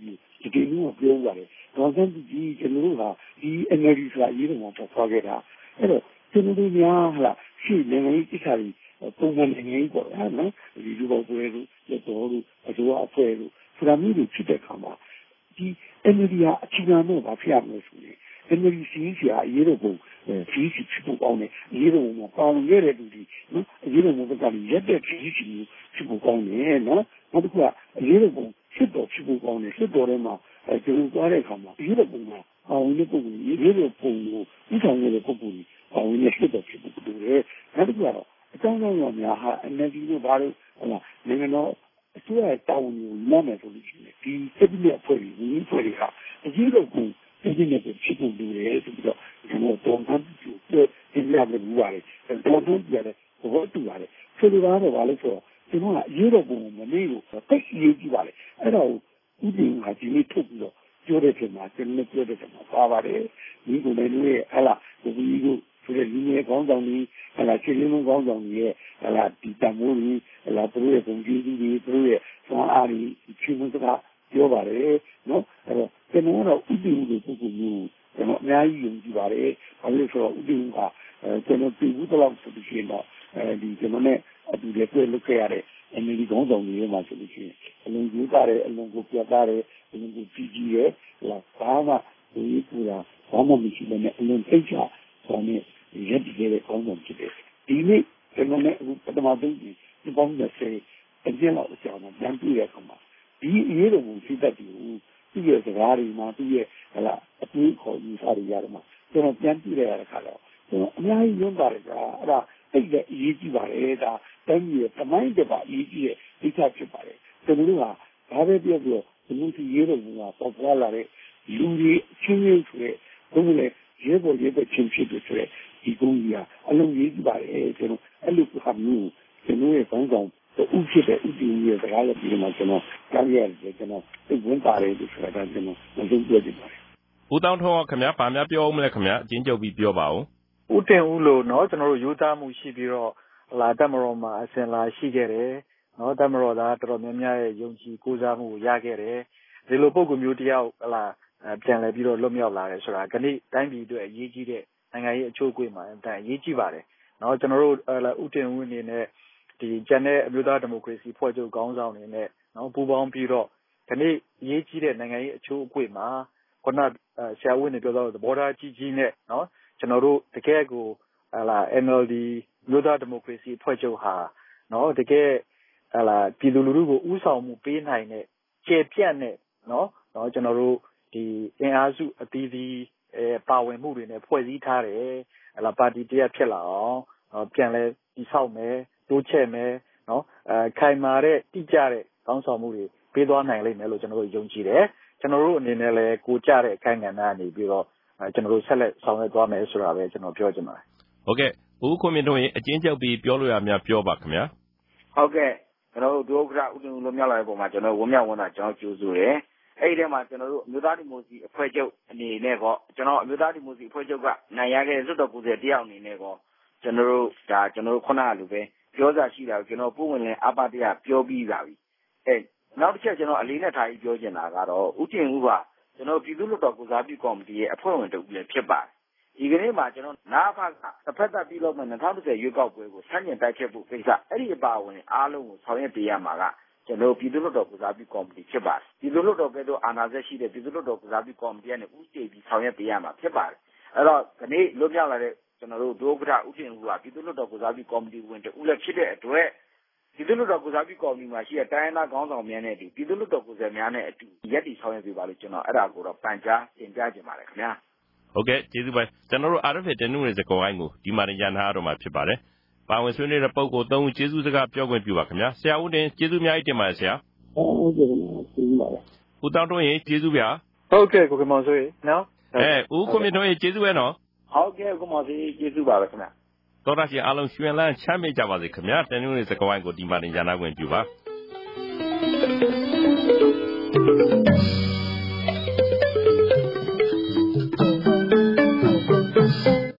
ဒီလိုမျိုးပြောပါတယ်ဒေါ်စန်းဒီကျွန်တော်တို့ဟာဒီ N L D ဆိုတာအရေးတော်ပုံပေါ်ခဲ့တာအဲ့တော့ကျွန်တော်တို့များဟာရှေ့နိုင်ငံရေးကိစ္စတွေပုံမှန်နိုင်ငံရေးပေါ့နော်ဒီလူပေါင်းပွဲတို့လက်တော်တို့အစိုးရအဖွဲ့တို့ဆိုတာမျိုးတွေဖြစ်တဲ့အခါမှာဒီ N L D ဟာအခြေခံတော့ဘာဖြစ်ရမလဲဆိုရင် N L D စီးစီးအရေးတော်ပုံကြီးကြီးဖြစ်ဖို့ကောင်းတယ်အရေးတော်ပုံမှာပေါင်ရတဲ့လူတွေနော်အရေးတော်ပုံကလည်းရက်တဲ့ကြီးကြီးဖြစ်ဖို့ကောင်းတယ်နော်နောက်တစ်ခုကအရေးတော်ပုံဖြစ်တော်ဖြစ်ဖို့ကောင်းတယ်ဖြစ်တော်ထဲမှာအဲကျွန်တော်သွားတဲ့အခါမှာအရေးတော်ပုံမှာပေါင်ရတဲ့ပုံကိုအရေးတော်ပုံကိုဥဆောင်ရတဲ့ပုံကိုပေါင်ရဖြစ်တော်ဖြစ်ဖို့တူတယ်နောက်တစ်ခုကတော့အကြောင်းကြောင့်များဟာ N L D တို့ဘာလို့ဟလာနိုင်ငံတော်အစိုးရတောင်းကိုနားမယ်ဆိုလို့ရှိရင်ဒီစစ်တပ်ရဲ့အဖွဲ့ကြီးဝင်ဖွဲ့တွေဟာအရေးတော်ပုံဒီနေ့ဖြစ်ဖို့လိုတယ်ဆိုပြီးတော့ကျွန်တော်တောင်းပန်ပြီးဒီနေ့လည်းဘူးပါတယ်တောင်းပန်ကြတယ်ဘောတူပါတယ်ဆိုလိုတာတော့ဘာလို့ဆိုတော့ကျွန်တော်ကအရေးတော်ပုံမနေလို့တိတ်ရေးကြည့်ပါလေအဲ့တော့ဥပဒေကဒီနေ့ထုတ်ပြီးတော့ပြောတဲ့ချိန်မှာကျွန်တော်ပြောတဲ့ချိန်မှာပါပါတယ်ဒီကိုလည်းလည်းဟလာဒီကိုဆိုတဲ့လူငယ်ကောင်းဆောင်ကြီးဟလာချင်းလင်းကောင်းဆောင်ကြီးရဲ့ဟလာဒီတမိုးကြီးဟလာသူရဲ့ပုံကြီးကြီးတွေသူရဲ့ဆွမ်းအားကြီးချင်းစကားပြောပါတယ်နော်အဲ့တော့ကျွန်တော်တို့ဥပဒေကိုပုဂ္ဂိုလ်မျိုးကျွန်တော်အများကြီးယုံကြည်ပါတယ်ဘာလို့ဆိုတော့ဥပဒေကကျွန်တော်ပြည်ဦးတော့ဆိုလို့ရှိရင်တော့အဲဒီကျွန်တော်နဲ့အတူလည်းတွေ့လို့ခဲ့ရတဲ့ N L D ကောင်းဆောင်တွေမှာဆိုလို့ရှိရင်အလုံးကြီးတာတယ်အလုံးကိုပြတာတယ်အလုံးကိုကြီးကြီးရဲ့လာဘာမှဒီကူတာဘာမှမရှိဘဲနဲ့အလုံးသိချဆောင်းနေရက်တည်တဲ့ကောင်းဆောင်ဖြစ်တယ်ဒီနေ့ကျွန်တော်နဲ့ပထမဆုံးဒီပေါင်းတဲ့ဆေးအကျဉ်းလောက်အကြောင်းပြန်ပြရခါမှာဒီအရေးတော်ကိုသိတတ်တယ်သူ့ရဲ့စကားတွေမှာသူ့ရဲ့ဟလာအပြေးခေါ်ယူစားရရတယ်မှာကျွန်တော်ပြန်ပြရတဲ့အခါတော့ကျွန်တော်အများကြီးညွှန်ပါတယ်ကွာအဲ့ဒါသိတဲ့အရေးကြီးပါတယ်ဒါတိုင်းပြည်ရဲ့သမိုင်းတစ်ပါအရေးကြီးတဲ့ဒိဋ္ဌဖြစ်ပါတယ်ကျွန်တော်တို့ကဘာပဲပြောပြောဒီလိုစီရေးတော်ကပေါ်ပေါ်လာတဲ့လူတွေချင်းချင်းဆိုတဲ့ဘုံလေရဲဘော်ရဲဘက်ချင်းဖြစ်တယ်ဆိုတဲ့ဒီကုန်းကြီးကအလုံးကြီးကြီးပါတယ်ကျွန်တော်အဲ့လိုဟာမျိုးကျွန်တော်ရဲ့ခေါင်းဆောင်ဥဖြစ်တဲ့ဥတည်ရဲ့စကားလည်းဒီမှာကျွန်တော်ကြားရတယ်ကျွန်တော်သိဝင်ပါတယ်ဒီဆိုတာကျွန်တော်မသိပြောကြည့်ပါတယ်ဦးတောင်းထွန်းခင်ဗျာဗာများပြောအောင်မလဲခင်ဗျာအချင်းချုပ်ပြီးပြောပါဦးဦးတင်ဦးလို့เนาะကျွန်တော်တို့ယူသားမှုရှိပြီးတော့လာတမတော်မှာအစဉ်လာရှိခဲ့တယ်เนาะတမတော်သားတော်တော်များများရဲ့ယုံကြည်ကိုးစားမှုကိုရခဲ့တယ်ဒီလိုပုံကူမျိုးတယောက်ဟလာပြန်လဲပြီးတော့လွတ်မြောက်လာတယ်ဆိုတာခဏတိုင်းပြည်အတွက်အရေးကြီးတဲ့နိုင်ငံရေးအချို့အကွေ့မှာအတိုင်းအရေးကြီးပါတယ်เนาะကျွန်တော်တို့ဦးတင်ဦးအနေနဲ့ဒီကျန်တဲ့အမျိုးသားဒီမိုကရေစီဖွဲ့ချုပ်ခေါင်းဆောင်တွေနဲ့နော်ပူးပေါင်းပြီးတော့ဒီနေ့အရေးကြီးတဲ့နိုင်ငံရေးအချိုးအကွေ့မှာခုနဆရာဝန်တွေပြောတော့သဘောထားကြီးကြီးနဲ့နော်ကျွန်တော်တို့တကယ်ကိုဟလာ N L D မျိုးသားဒီမိုကရေစီဖွဲ့ချုပ်ဟာနော်တကယ်ဟလာပြည်သူလူထုကိုဥဆောင်မှုပေးနိုင်တဲ့ကျေပြန့်တဲ့နော်နော်ကျွန်တော်တို့ဒီအင်အားစုအသီးသီးအဲပါဝင်မှုတွေနဲ့ဖွဲ့စည်းထားတယ်ဟလာပါတီတရက်ဖြစ်လာအောင်ပြန်လဲတည်ဆောက်မယ်တိုးချဲ့မယ်နော်အဲခိုင်မာတဲ့တိကျတဲ့ကောင်းဆောင်မှုတွေပေးသွားနိုင်လိမ့်မယ်လို့ကျွန်တော်တို့ယုံကြည်တယ်ကျွန်တော်တို့အနေနဲ့လည်းကိုကြတဲ့အခန်းကဏ္ဍကနေပြီးတော့ကျွန်တော်တို့ဆက်လက်ဆောင်ရွက်သွားမယ်ဆိုတာပဲကျွန်တော်ပြောချင်ပါတယ်ဟုတ်ကဲ့ဦးခွန်မြင့်တို့ရဲ့အချင်းချုပ်ပြီးပြောလို့ရများပြောပါခင်ဗျာဟုတ်ကဲ့ကျွန်တော်တို့ဒုက္ခဥဒ္ဒဥလိုမြောက်လာတဲ့ပုံမှာကျွန်တော်ဝမ်းမြောက်ဝမ်းသာကျွန်တော်ကြိုးဆိုတယ်အဲ့ဒီထဲမှာကျွန်တော်တို့အမျိုးသားဒီမိုကရေစီအဖွဲ့ချုပ်အနေနဲ့ပေါ့ကျွန်တော်အမျိုးသားဒီမိုကရေစီအဖွဲ့ချုပ်ကနိုင်ရခဲ့တဲ့စွတ်တော်ကိုယ်စားတယောက်အနေနဲ့ပေါ့ကျွန်တော်တို့ဒါကျွန်တော်တို့ခုနကလိုပဲပြောစားရှိတာကိုကျွန်တော်ပုံဝင်လင်းအပတရပြောပြီးပါပြီအဲနောက်တစ်ချက်ကျွန်တော်အလေးနဲ့ထားပြီးပြောချင်တာကတော့ဥတင်ဦးကကျွန်တော်ပြည်သူ့လွှတ်တော်ကိုစားပြုကော်မတီရဲ့အဖွဲ့ဝင်တဦးလည်းဖြစ်ပါတယ်ဒီကနေ့မှာကျွန်တော်နာဖကတစ်ဖက်သက်ပြီးလို့မှ၂၀၁၀ရွေးကောက်ပွဲကိုဆန့်ကျင်တိုက်ခိုက်ဖို့ကိစ္စအဲ့ဒီအပါအဝင်အားလုံးကိုဆောင်ရွက်ပေးရမှာကကျွန်တော်ပြည်သူ့လွှတ်တော်ကိုစားပြုကော်မတီဖြစ်ပါတယ်ပြည်သူ့လွှတ်တော်ကဲတော့အာဏာဆက်ရှိတဲ့ပြည်သူ့လွှတ်တော်ကိုစားပြုကော်မတီကနေဦးတည်ပြီးဆောင်ရွက်ပေးရမှာဖြစ်ပါတယ်အဲ့တော့ဒီနေ့လွတ်မြောက်လာတဲ့ကျွန်တော်တို့ဒုက္ခဥတင်ဦးကပြည်သူ့လွှတ်တော်ကိုစားပြုကော်မတီဝင်တဦးလည်းဖြစ်တဲ့အတွက်ပြည်သူ့လွှတ်တော်ကိုစားပြုကော်မတီမှာရှိတဲ့တိုင်းဒေသခေါင်းဆောင်များနဲ့ဒီပြည်သူ့လွှတ်တော်ကိုယ်စားများနဲ့အတူရက်တီဆောင်ရွက်ပေးပါလို့ကျွန်တော်အဲ့ဒါကိုတော့ပန်ကြားတင်ပြခြင်းပါတယ်ခင်ဗျာဟုတ်ကဲ့ကျေးဇူးပါကျွန်တော်တို့ R F A တနင်္ဂနွေစကောင်းကိုဒီမှာရန်ထားတော့မှာဖြစ်ပါတယ်ပါဝင်ဆွေးနွေးတဲ့ပုဂ္ဂိုလ်သုံးဦးကျေးဇူးစကားပြောခွင့်ပြုပါခင်ဗျာဆရာဦးတင်ကျေးဇူးအများကြီးတင်ပါတယ်ဆရာဟုတ်ကဲ့ကျေးဇူးပါဦးတောင်းတွင်းရေကျေးဇူးဗျာဟုတ်ကဲ့ကိုကမောင်ဆွေနော်အဲဦးခွန်မြင့်တို့ရေကျေးဇူးပဲနော်ဟုတ်ကဲ့ကိုမောင်ဆွေကျေးဇူးပါပဲခင်ဗျာတော်တာရှင်အားလုံးရွှင်လန်းချမ်းမြေ့ကြပါစေခင်ဗျာတနင်္ဂနွေစကောင်းကိုဒီမှာရန်ထားခွင့်ပြုပါ